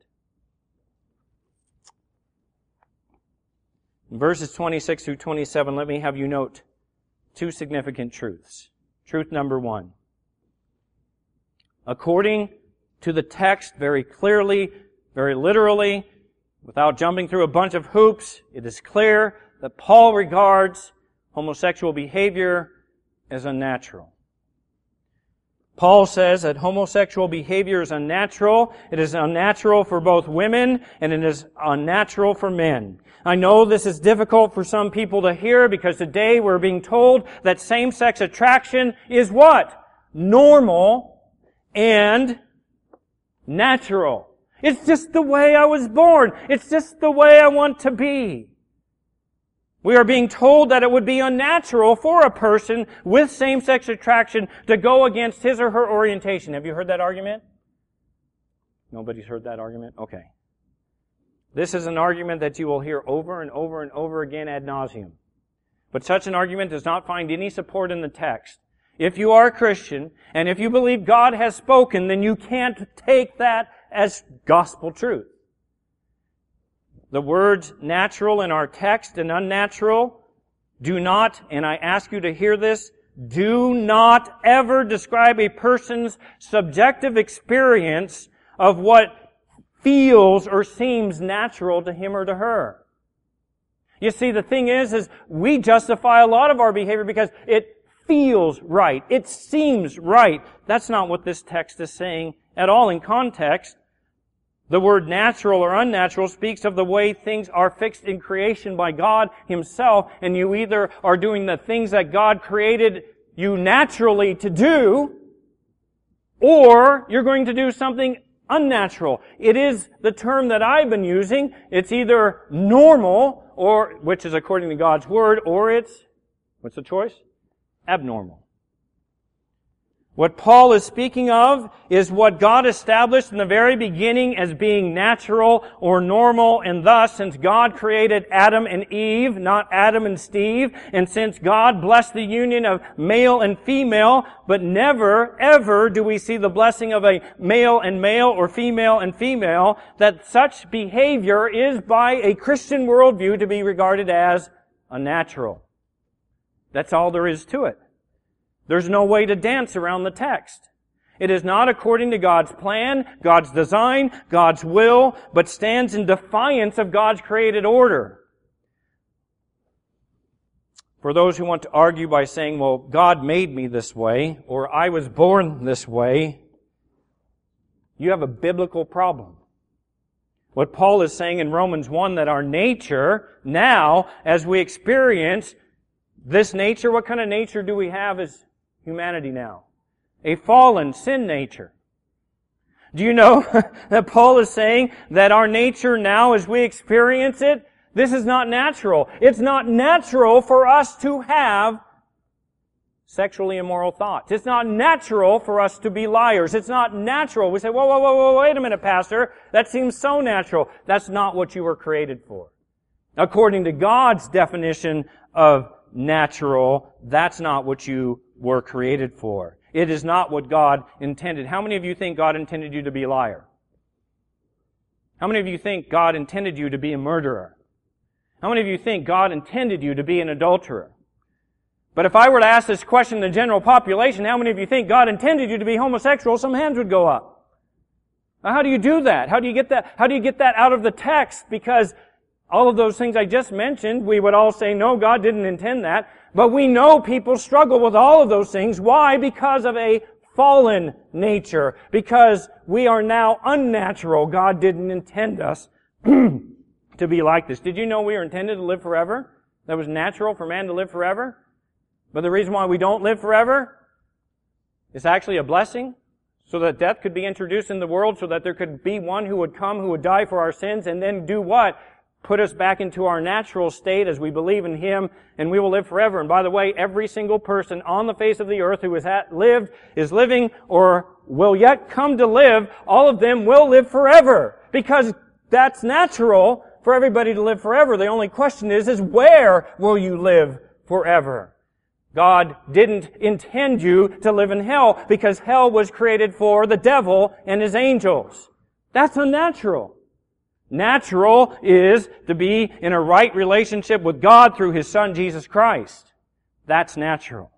In verses twenty-six through twenty-seven, let me have you note two significant truths. Truth number one. According to the text, very clearly, very literally, without jumping through a bunch of hoops, it is clear that Paul regards homosexual behavior as unnatural. Paul says that homosexual behavior is unnatural. It is unnatural for both women, and it is unnatural for men. I know this is difficult for some people to hear because today we're being told that same-sex attraction is what? Normal and natural. It's just the way I was born. It's just the way I want to be. We are being told that it would be unnatural for a person with same-sex attraction to go against his or her orientation. Have you heard that argument? Nobody's heard that argument? Okay. This is an argument that you will hear over and over and over again ad nauseum. But such an argument does not find any support in the text. If you are a Christian, and if you believe God has spoken, then you can't take that as gospel truth. The words natural in our text and unnatural do not, and I ask you to hear this, do not ever describe a person's subjective experience of what feels or seems natural to him or to her. You see, the thing is, is we justify a lot of our behavior because it feels right. It seems right. That's not what this text is saying at all in context. The word natural or unnatural speaks of the way things are fixed in creation by God Himself, and you either are doing the things that God created you naturally to do, or you're going to do something unnatural. It is the term that I've been using. It's either normal, or which is according to God's Word, or it's, what's the choice? Abnormal. What Paul is speaking of is what God established in the very beginning as being natural or normal, and thus, since God created Adam and Eve, not Adam and Steve, and since God blessed the union of male and female, but never, ever do we see the blessing of a male and male or female and female, that such behavior is by a Christian worldview to be regarded as unnatural. That's all there is to it. There's no way to dance around the text. It is not according to God's plan, God's design, God's will, but stands in defiance of God's created order. For those who want to argue by saying, well, God made me this way, or I was born this way, you have a biblical problem. What Paul is saying in Romans one, that our nature now, as we experience this nature, what kind of nature do we have as humanity now? A fallen sin nature. Do you know that Paul is saying that our nature now, as we experience it, this is not natural. It's not natural for us to have sexually immoral thoughts. It's not natural for us to be liars. It's not natural. We say, whoa, whoa, whoa, whoa, wait a minute, Pastor. That seems so natural. That's not what you were created for. According to God's definition of natural, that's not what you were created for. It is not what God intended. How many of you think God intended you to be a liar? How many of you think God intended you to be a murderer? How many of you think God intended you to be an adulterer? But if I were to ask this question to the general population, how many of you think God intended you to be homosexual? Some hands would go up. Now, how do you do that? How do you get that? How do you get that out of the text? Because all of those things I just mentioned, we would all say, no, God didn't intend that. But we know people struggle with all of those things. Why? Because of a fallen nature. Because we are now unnatural. God didn't intend us to be like this. Did you know we are intended to live forever? That was natural for man to live forever? But the reason why we don't live forever is actually a blessing, so that death could be introduced in the world, so that there could be one who would come, who would die for our sins, and then do what? Put us back into our natural state as we believe in Him, and we will live forever. And by the way, every single person on the face of the earth who has had, lived, is living, or will yet come to live, all of them will live forever. Because that's natural for everybody to live forever. The only question is, is where will you live forever? God didn't intend you to live in hell, because hell was created for the devil and his angels. That's unnatural. Natural is to be in a right relationship with God through His Son, Jesus Christ. That's natural.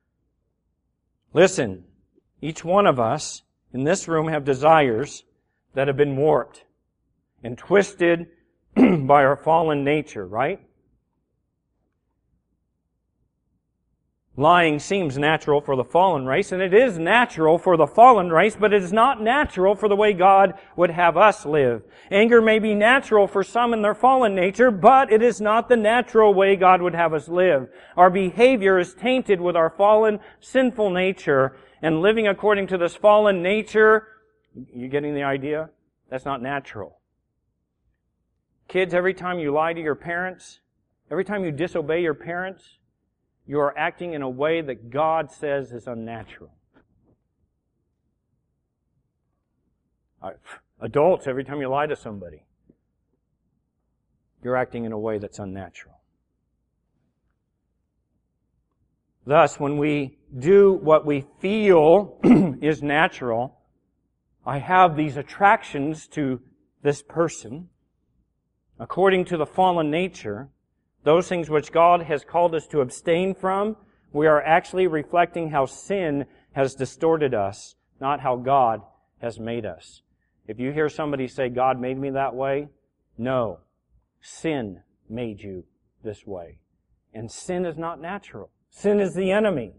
Listen, each one of us in this room have desires that have been warped and twisted by our fallen nature, right? Lying seems natural for the fallen race, and it is natural for the fallen race, but it is not natural for the way God would have us live. Anger may be natural for some in their fallen nature, but it is not the natural way God would have us live. Our behavior is tainted with our fallen, sinful nature, and living according to this fallen nature, you getting the idea? That's not natural. Kids, every time you lie to your parents, every time you disobey your parents, you are acting in a way that God says is unnatural. Adults, every time you lie to somebody, you're acting in a way that's unnatural. Thus, when we do what we feel is natural, I have these attractions to this person, according to the fallen nature, those things which God has called us to abstain from, we are actually reflecting how sin has distorted us, not how God has made us. If you hear somebody say, God made me that way, no. Sin made you this way. And sin is not natural. Sin is the enemy.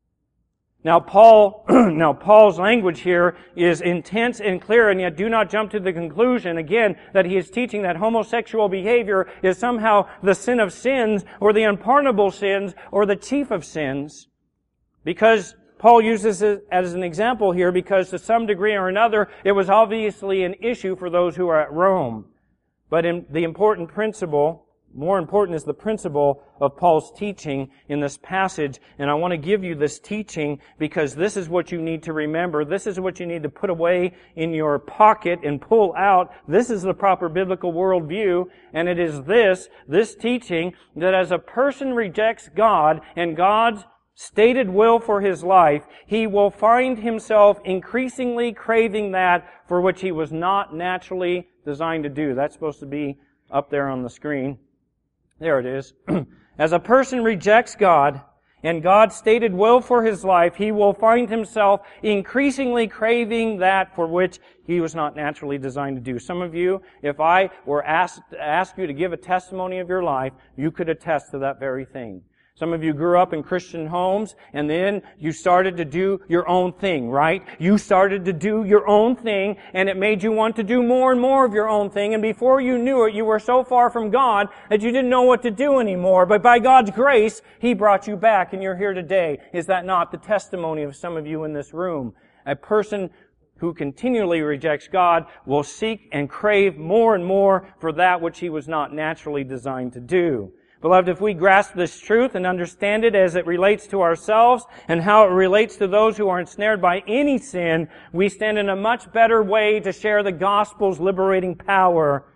Now Paul, now Paul's language here is intense and clear, and yet do not jump to the conclusion, again, that he is teaching that homosexual behavior is somehow the sin of sins, or the unpardonable sins, or the chief of sins. Because Paul uses it as an example here, because to some degree or another, it was obviously an issue for those who are at Rome. But in the important principle, more important is the principle of Paul's teaching in this passage. And I want to give you this teaching because this is what you need to remember. This is what you need to put away in your pocket and pull out. This is the proper biblical worldview. And it is this, this teaching, that as a person rejects God and God's stated will for his life, he will find himself increasingly craving that for which he was not naturally designed to do. That's supposed to be up there on the screen. There it is. As a person rejects God and God's stated will for his life, he will find himself increasingly craving that for which he was not naturally designed to do. Some of you, if I were asked to ask you to give a testimony of your life, you could attest to that very thing. Some of you grew up in Christian homes, and then you started to do your own thing, right? You started to do your own thing, and it made you want to do more and more of your own thing, and before you knew it, you were so far from God that you didn't know what to do anymore. But by God's grace, He brought you back, and you're here today. Is that not the testimony of some of you in this room? A person who continually rejects God will seek and crave more and more for that which he was not naturally designed to do. Beloved, if we grasp this truth and understand it as it relates to ourselves and how it relates to those who are ensnared by any sin, we stand in a much better way to share the gospel's liberating power.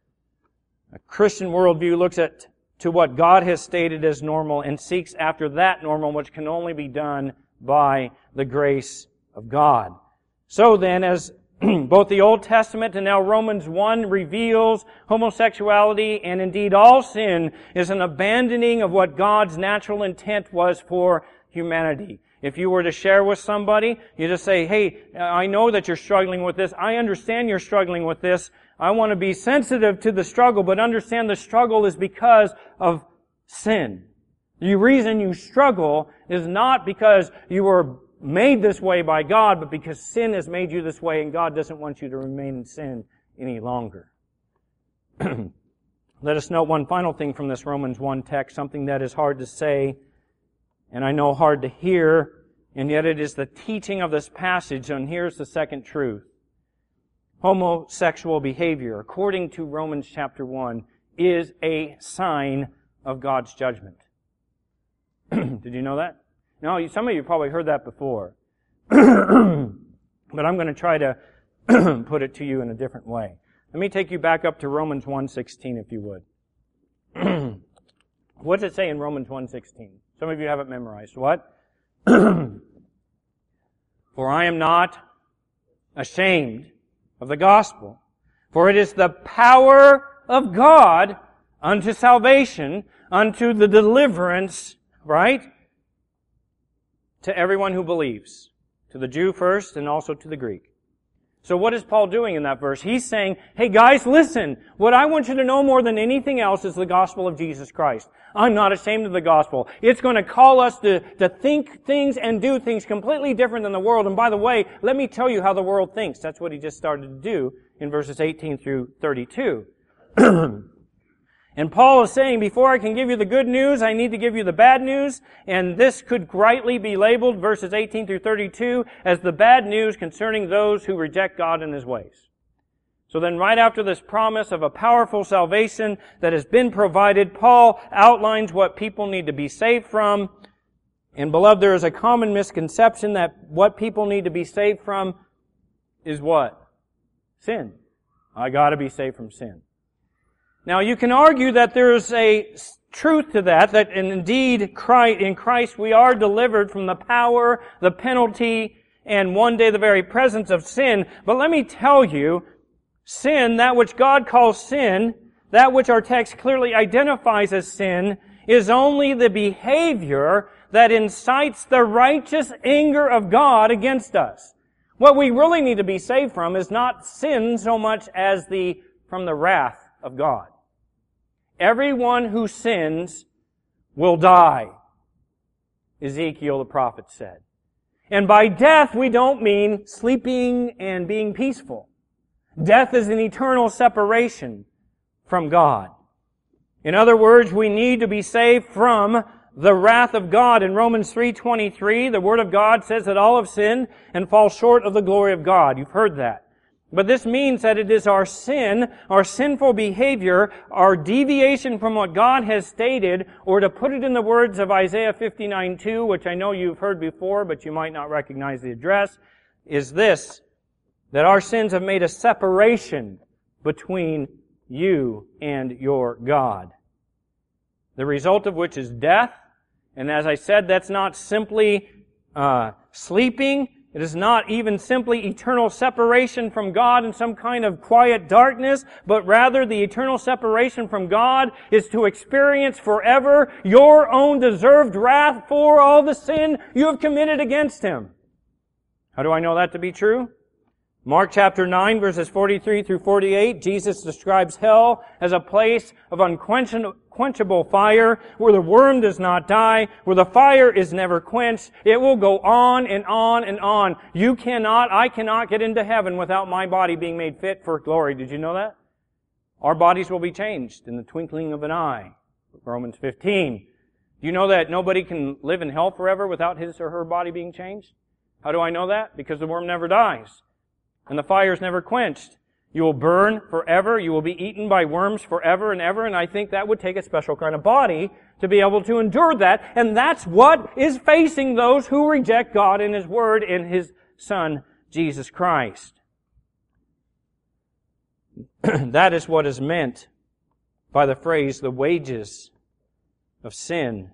A Christian worldview looks at to what God has stated as normal and seeks after that normal, which can only be done by the grace of God. So then, as both the Old Testament and now Romans one reveals, homosexuality and indeed all sin is an abandoning of what God's natural intent was for humanity. If you were to share with somebody, you just say, hey, I know that you're struggling with this. I understand you're struggling with this. I want to be sensitive to the struggle, but understand the struggle is because of sin. The reason you struggle is not because you were made this way by God, but because sin has made you this way and God doesn't want you to remain in sin any longer. Let us note one final thing from this Romans one text, something that is hard to say and I know hard to hear, and yet it is the teaching of this passage, and here's the second truth. Homosexual behavior, according to Romans chapter one, is a sign of God's judgment. Did you know that? No, some of you probably heard that before. But I'm going to try to put it to you in a different way. Let me take you back up to Romans one sixteen, if you would. What does it say in Romans one sixteen? Some of you have it memorized. What? For I am not ashamed of the gospel, for it is the power of God unto salvation, unto the deliverance, right? To everyone who believes. To the Jew first and also to the Greek. So what is Paul doing in that verse? He's saying, hey guys, listen, what I want you to know more than anything else is the gospel of Jesus Christ. I'm not ashamed of the gospel. It's going to call us to, to think things and do things completely different than the world. And by the way, let me tell you how the world thinks. That's what he just started to do in verses eighteen through thirty-two. And Paul is saying, before I can give you the good news, I need to give you the bad news. And this could rightly be labeled, verses eighteen through thirty-two, as the bad news concerning those who reject God and His ways. So then right after this promise of a powerful salvation that has been provided, Paul outlines what people need to be saved from. And beloved, there is a common misconception that what people need to be saved from is what? Sin. I gotta be saved from sin. Now, you can argue that there is a truth to that, that indeed in Christ we are delivered from the power, the penalty, and one day the very presence of sin. But let me tell you, sin, that which God calls sin, that which our text clearly identifies as sin, is only the behavior that incites the righteous anger of God against us. What we really need to be saved from is not sin so much as the from the wrath of God. Everyone who sins will die, Ezekiel the prophet said. And by death, we don't mean sleeping and being peaceful. Death is an eternal separation from God. In other words, we need to be saved from the wrath of God. In Romans three twenty-three, the Word of God says that all have sinned and fall short of the glory of God. You've heard that. But this means that it is our sin, our sinful behavior, our deviation from what God has stated, or to put it in the words of Isaiah fifty-nine two, which I know you've heard before, but you might not recognize the address, is this, that our sins have made a separation between you and your God. The result of which is death, and as I said, that's not simply uh, sleeping. It is not even simply eternal separation from God in some kind of quiet darkness, but rather the eternal separation from God is to experience forever your own deserved wrath for all the sin you have committed against Him. How do I know that to be true? Mark chapter nine, verses forty-three through forty-eight, Jesus describes hell as a place of unquenchable fire, where the worm does not die, where the fire is never quenched. It will go on and on and on. You cannot, I cannot get into heaven without my body being made fit for glory. Did you know that? Our bodies will be changed in the twinkling of an eye. Romans fifteen. Do you know that nobody can live in hell forever without his or her body being changed? How do I know that? Because the worm never dies. And the fire is never quenched. You will burn forever. You will be eaten by worms forever and ever. And I think that would take a special kind of body to be able to endure that. And that's what is facing those who reject God and His Word and His Son, Jesus Christ. That is what is meant by the phrase, the wages of sin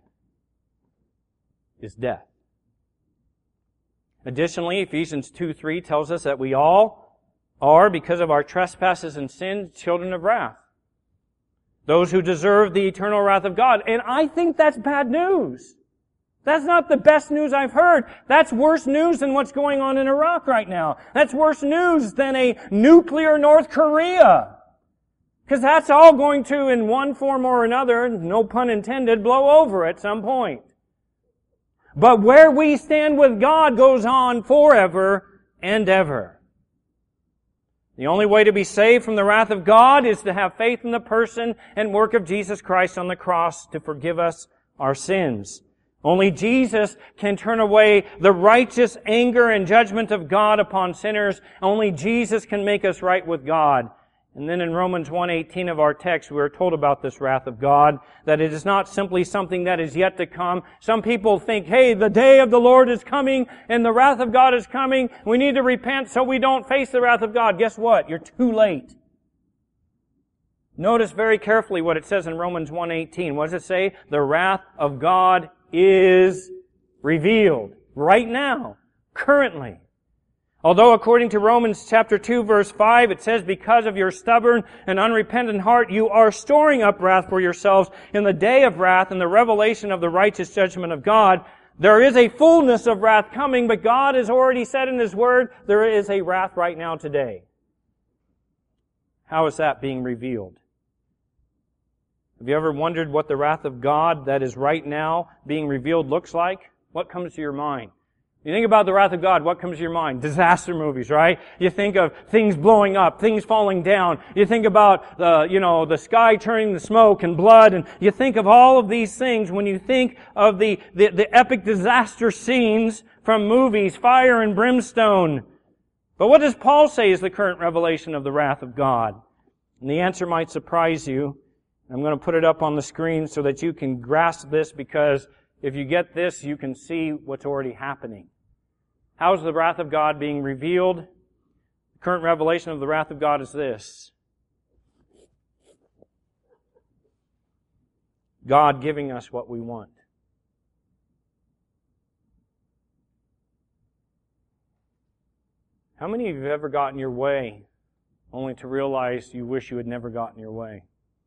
is death. Additionally, Ephesians two three tells us that we all are, because of our trespasses and sins, children of wrath. Those who deserve the eternal wrath of God. And I think that's bad news. That's not the best news I've heard. That's worse news than what's going on in Iraq right now. That's worse news than a nuclear North Korea. Because that's all going to, in one form or another, no pun intended, blow over at some point. But where we stand with God goes on forever and ever. The only way to be saved from the wrath of God is to have faith in the person and work of Jesus Christ on the cross to forgive us our sins. Only Jesus can turn away the righteous anger and judgment of God upon sinners. Only Jesus can make us right with God. And then in Romans one eighteen of our text, we are told about this wrath of God, that it is not simply something that is yet to come. Some people think, hey, the day of the Lord is coming, and the wrath of God is coming. We need to repent so we don't face the wrath of God. Guess what? You're too late. Notice very carefully what it says in Romans one eighteen. What does it say? The wrath of God is revealed right now, currently. Although according to Romans chapter two verse five, it says, because of your stubborn and unrepentant heart, you are storing up wrath for yourselves in the day of wrath and the revelation of the righteous judgment of God. There is a fullness of wrath coming, but God has already said in His Word, there is a wrath right now today. How is that being revealed? Have you ever wondered what the wrath of God that is right now being revealed looks like? What comes to your mind? You think about the wrath of God, what comes to your mind? Disaster movies, right? You think of things blowing up, things falling down. You think about the, you know, the sky turning to smoke and blood, and you think of all of these things when you think of the, the, the epic disaster scenes from movies, fire and brimstone. But what does Paul say is the current revelation of the wrath of God? And the answer might surprise you. I'm going to put it up on the screen so that you can grasp this, because if you get this, you can see what's already happening. How is the wrath of God being revealed? The current revelation of the wrath of God is this. God giving us what we want. How many of you have ever gotten your way only to realize you wish you had never gotten your way?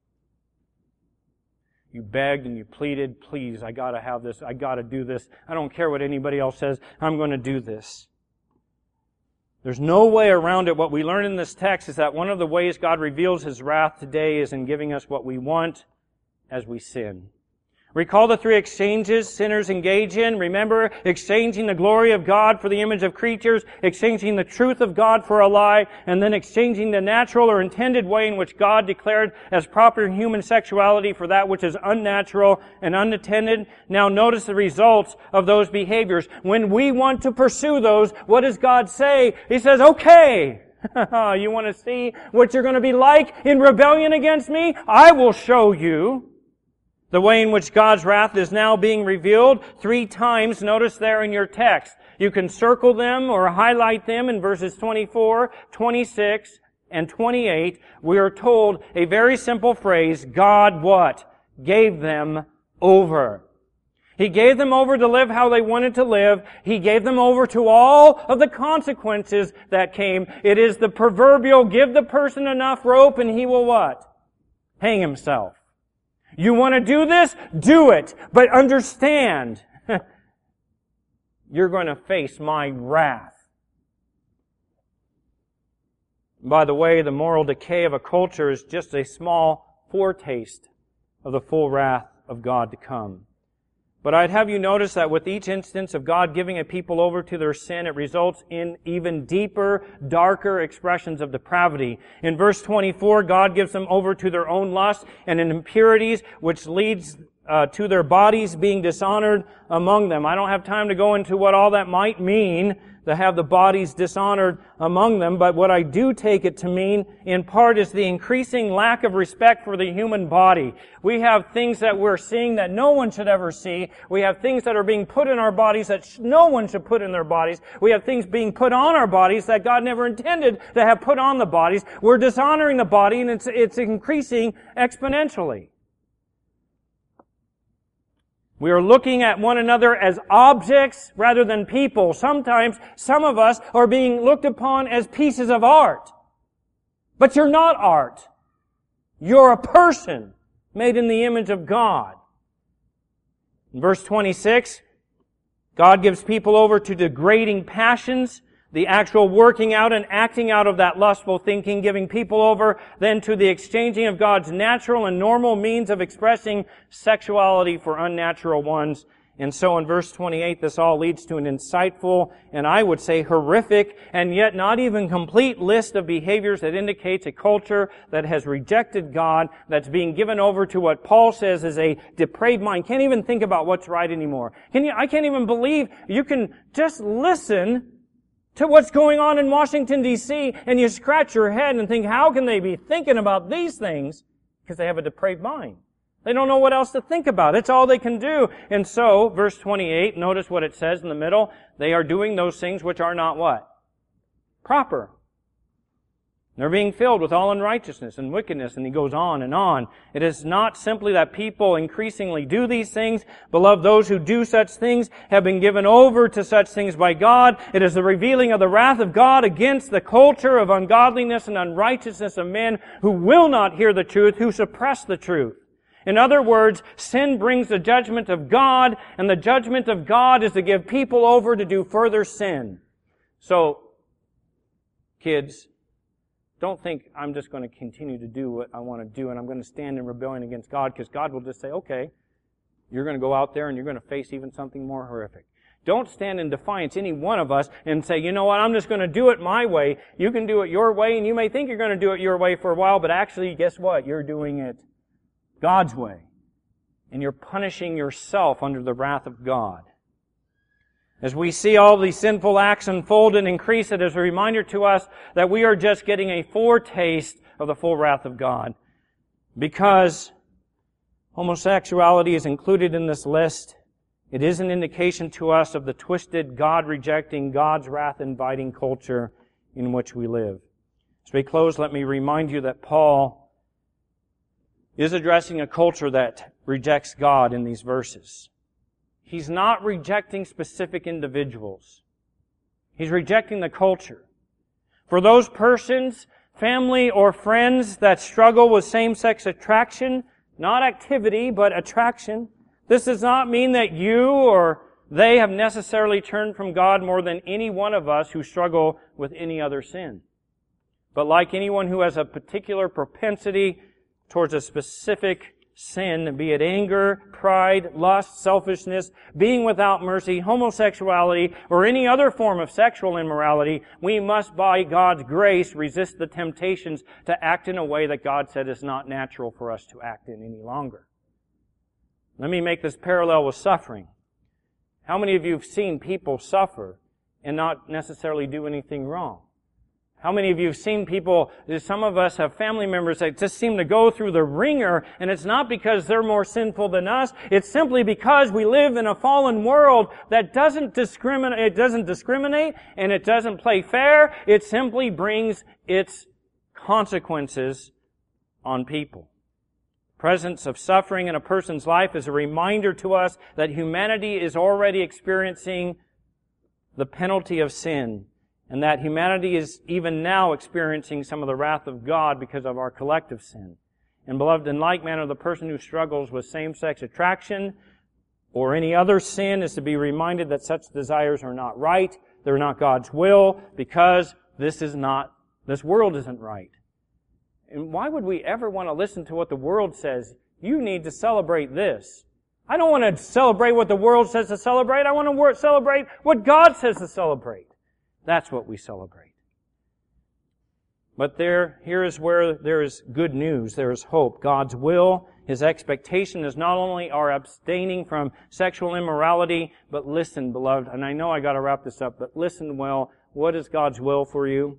You begged and you pleaded, please, I gotta have this, I gotta do this. I don't care what anybody else says, I'm going to do this. There's no way around it. What we learn in this text is that one of the ways God reveals His wrath today is in giving us what we want as we sin. Recall the three exchanges sinners engage in. Remember, exchanging the glory of God for the image of creatures, exchanging the truth of God for a lie, and then exchanging the natural or intended way in which God declared as proper human sexuality for that which is unnatural and unattended. Now notice the results of those behaviors. When we want to pursue those, what does God say? He says, okay, you want to see what you're going to be like in rebellion against me? I will show you. The way in which God's wrath is now being revealed three times, notice there in your text. You can circle them or highlight them in verses twenty-four, twenty-six, and twenty-eight. We are told a very simple phrase, God what? Gave them over. He gave them over to live how they wanted to live. He gave them over to all of the consequences that came. It is the proverbial, give the person enough rope and he will what? Hang himself. You want to do this? Do it. But understand, you're going to face my wrath. By the way, the moral decay of a culture is just a small foretaste of the full wrath of God to come. But I'd have you notice that with each instance of God giving a people over to their sin, it results in even deeper, darker expressions of depravity. In verse twenty-four, God gives them over to their own lust and impurities, which leads uh, to their bodies being dishonored among them. I don't have time to go into what all that might mean, to have the bodies dishonored among them, but what I do take it to mean, in part, is the increasing lack of respect for the human body. We have things that we're seeing that no one should ever see. We have things that are being put in our bodies that no one should put in their bodies. We have things being put on our bodies that God never intended to have put on the bodies. We're dishonoring the body, and it's, it's increasing exponentially. We are looking at one another as objects rather than people. Sometimes some of us are being looked upon as pieces of art. But you're not art. You're a person made in the image of God. In verse twenty-six, God gives people over to degrading passions, the actual working out and acting out of that lustful thinking, giving people over then to the exchanging of God's natural and normal means of expressing sexuality for unnatural ones. And so in verse twenty-eight, this all leads to an insightful and I would say horrific and yet not even complete list of behaviors that indicates a culture that has rejected God, that's being given over to what Paul says is a depraved mind. Can't even think about what's right anymore. Can you, I can't even believe you can just listen to what's going on in Washington, D C, and you scratch your head and think, how can they be thinking about these things? Because they have a depraved mind. They don't know what else to think about. It's all they can do. And so, verse twenty-eight, notice what it says in the middle. They are doing those things which are not what? Proper. They're being filled with all unrighteousness and wickedness, and he goes on and on. It is not simply that people increasingly do these things. Beloved, those who do such things have been given over to such things by God. It is the revealing of the wrath of God against the culture of ungodliness and unrighteousness of men who will not hear the truth, who suppress the truth. In other words, sin brings the judgment of God, and the judgment of God is to give people over to do further sin. So, kids, don't think I'm just going to continue to do what I want to do and I'm going to stand in rebellion against God, because God will just say, okay, you're going to go out there and you're going to face even something more horrific. Don't stand in defiance, any one of us, and say, you know what, I'm just going to do it my way. You can do it your way, and you may think you're going to do it your way for a while, but actually, guess what? You're doing it God's way. And you're punishing yourself under the wrath of God. As we see all these sinful acts unfold and increase, it is a reminder to us that we are just getting a foretaste of the full wrath of God. Because homosexuality is included in this list, it is an indication to us of the twisted, God-rejecting, God's wrath-inviting culture in which we live. As we close, let me remind you that Paul is addressing a culture that rejects God in these verses. He's not rejecting specific individuals. He's rejecting the culture. For those persons, family or friends that struggle with same-sex attraction, not activity, but attraction, this does not mean that you or they have necessarily turned from God more than any one of us who struggle with any other sin. But like anyone who has a particular propensity towards a specific sin, be it anger, pride, lust, selfishness, being without mercy, homosexuality, or any other form of sexual immorality, we must, by God's grace, resist the temptations to act in a way that God said is not natural for us to act in any longer. Let me make this parallel with suffering. How many of you have seen people suffer and not necessarily do anything wrong? How many of you have seen people, some of us have family members that just seem to go through the ringer, and it's not because they're more sinful than us, it's simply because we live in a fallen world that doesn't discriminate, it doesn't discriminate, and it doesn't play fair, it simply brings its consequences on people. Presence of suffering in a person's life is a reminder to us that humanity is already experiencing the penalty of sin, and that humanity is even now experiencing some of the wrath of God because of our collective sin. And beloved, in like manner, the person who struggles with same-sex attraction or any other sin is to be reminded that such desires are not right, they're not God's will, because this is not, this world isn't right. And why would we ever want to listen to what the world says? You need to celebrate this. I don't want to celebrate what the world says to celebrate. I want to celebrate what God says to celebrate. That's what we celebrate. But there, here is where there is good news. There is hope. God's will, His expectation is not only our abstaining from sexual immorality, but listen, beloved, and I know I got to wrap this up, but listen well. What is God's will for you?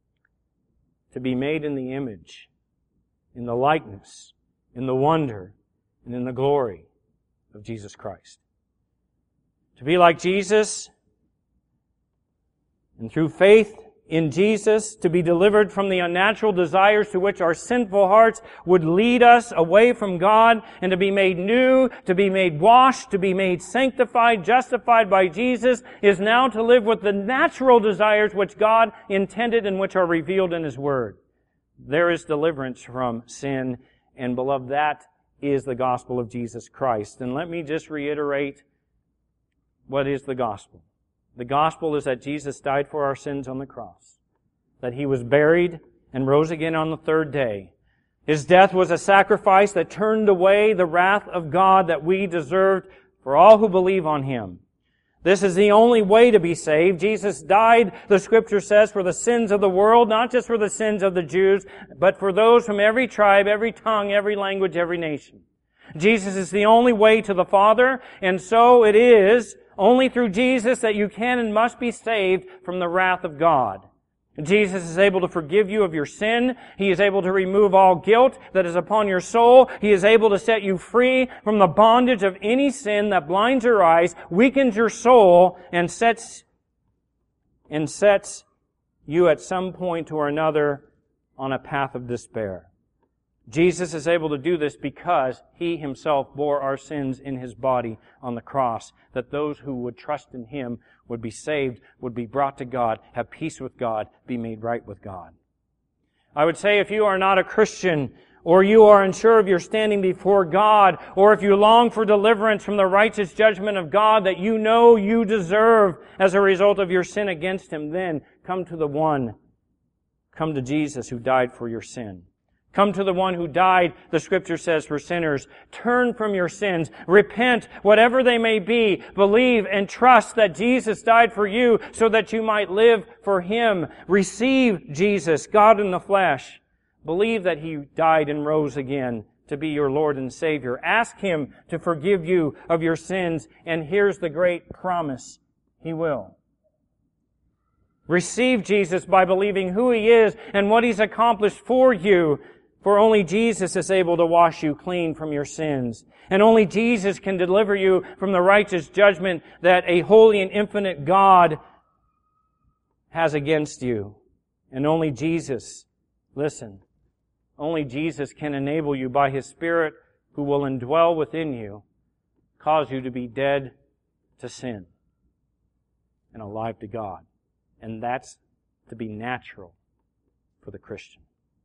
To be made in the image, in the likeness, in the wonder, and in the glory of Jesus Christ. To be like Jesus, and through faith in Jesus, to be delivered from the unnatural desires to which our sinful hearts would lead us away from God, and to be made new, to be made washed, to be made sanctified, justified by Jesus, is now to live with the natural desires which God intended and which are revealed in His Word. There is deliverance from sin, and beloved, that is the gospel of Jesus Christ. And let me just reiterate what is the gospel. The gospel is that Jesus died for our sins on the cross, that He was buried and rose again on the third day. His death was a sacrifice that turned away the wrath of God that we deserved for all who believe on Him. This is the only way to be saved. Jesus died, the Scripture says, for the sins of the world, not just for the sins of the Jews, but for those from every tribe, every tongue, every language, every nation. Jesus is the only way to the Father, and so it is only through Jesus that you can and must be saved from the wrath of God. Jesus is able to forgive you of your sin. He is able to remove all guilt that is upon your soul. He is able to set you free from the bondage of any sin that blinds your eyes, weakens your soul, and sets, and sets you at some point or another on a path of despair. Jesus is able to do this because He Himself bore our sins in His body on the cross, that those who would trust in Him would be saved, would be brought to God, have peace with God, be made right with God. I would say if you are not a Christian, or you are unsure of your standing before God, or if you long for deliverance from the righteous judgment of God that you know you deserve as a result of your sin against Him, then come to the one. Come to Jesus who died for your sin. Come to the one who died, the Scripture says, for sinners. Turn from your sins. Repent, whatever they may be. Believe and trust that Jesus died for you so that you might live for Him. Receive Jesus, God in the flesh. Believe that He died and rose again to be your Lord and Savior. Ask Him to forgive you of your sins. And here's the great promise. He will. Receive Jesus by believing who He is and what He's accomplished for you. For only Jesus is able to wash you clean from your sins. And only Jesus can deliver you from the righteous judgment that a holy and infinite God has against you. And only Jesus, listen, only Jesus can enable you by His Spirit who will indwell within you, cause you to be dead to sin and alive to God. And that's to be natural for the Christian.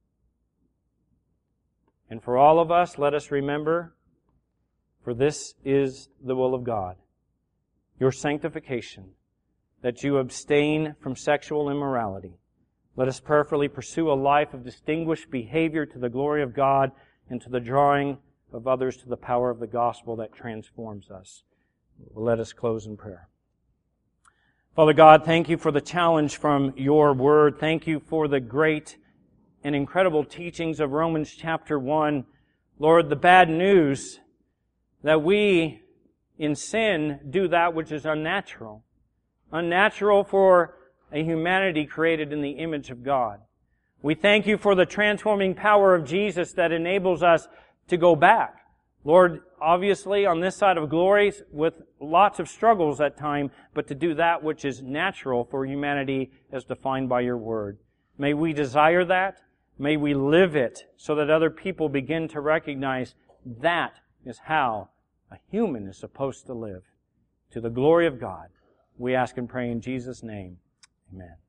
And for all of us, let us remember, for this is the will of God, your sanctification, that you abstain from sexual immorality. Let us prayerfully pursue a life of distinguished behavior to the glory of God and to the drawing of others to the power of the gospel that transforms us. Let us close in prayer. Father God, thank you for the challenge from your word. Thank you for the great and incredible teachings of Romans chapter one. Lord, the bad news that we in sin do that which is unnatural. Unnatural for a humanity created in the image of God. We thank you for the transforming power of Jesus that enables us to go back. Lord, obviously on this side of glory with lots of struggles at times, but to do that which is natural for humanity as defined by your word. May we desire that. May we live it so that other people begin to recognize that is how a human is supposed to live. To the glory of God, we ask and pray in Jesus' name. Amen.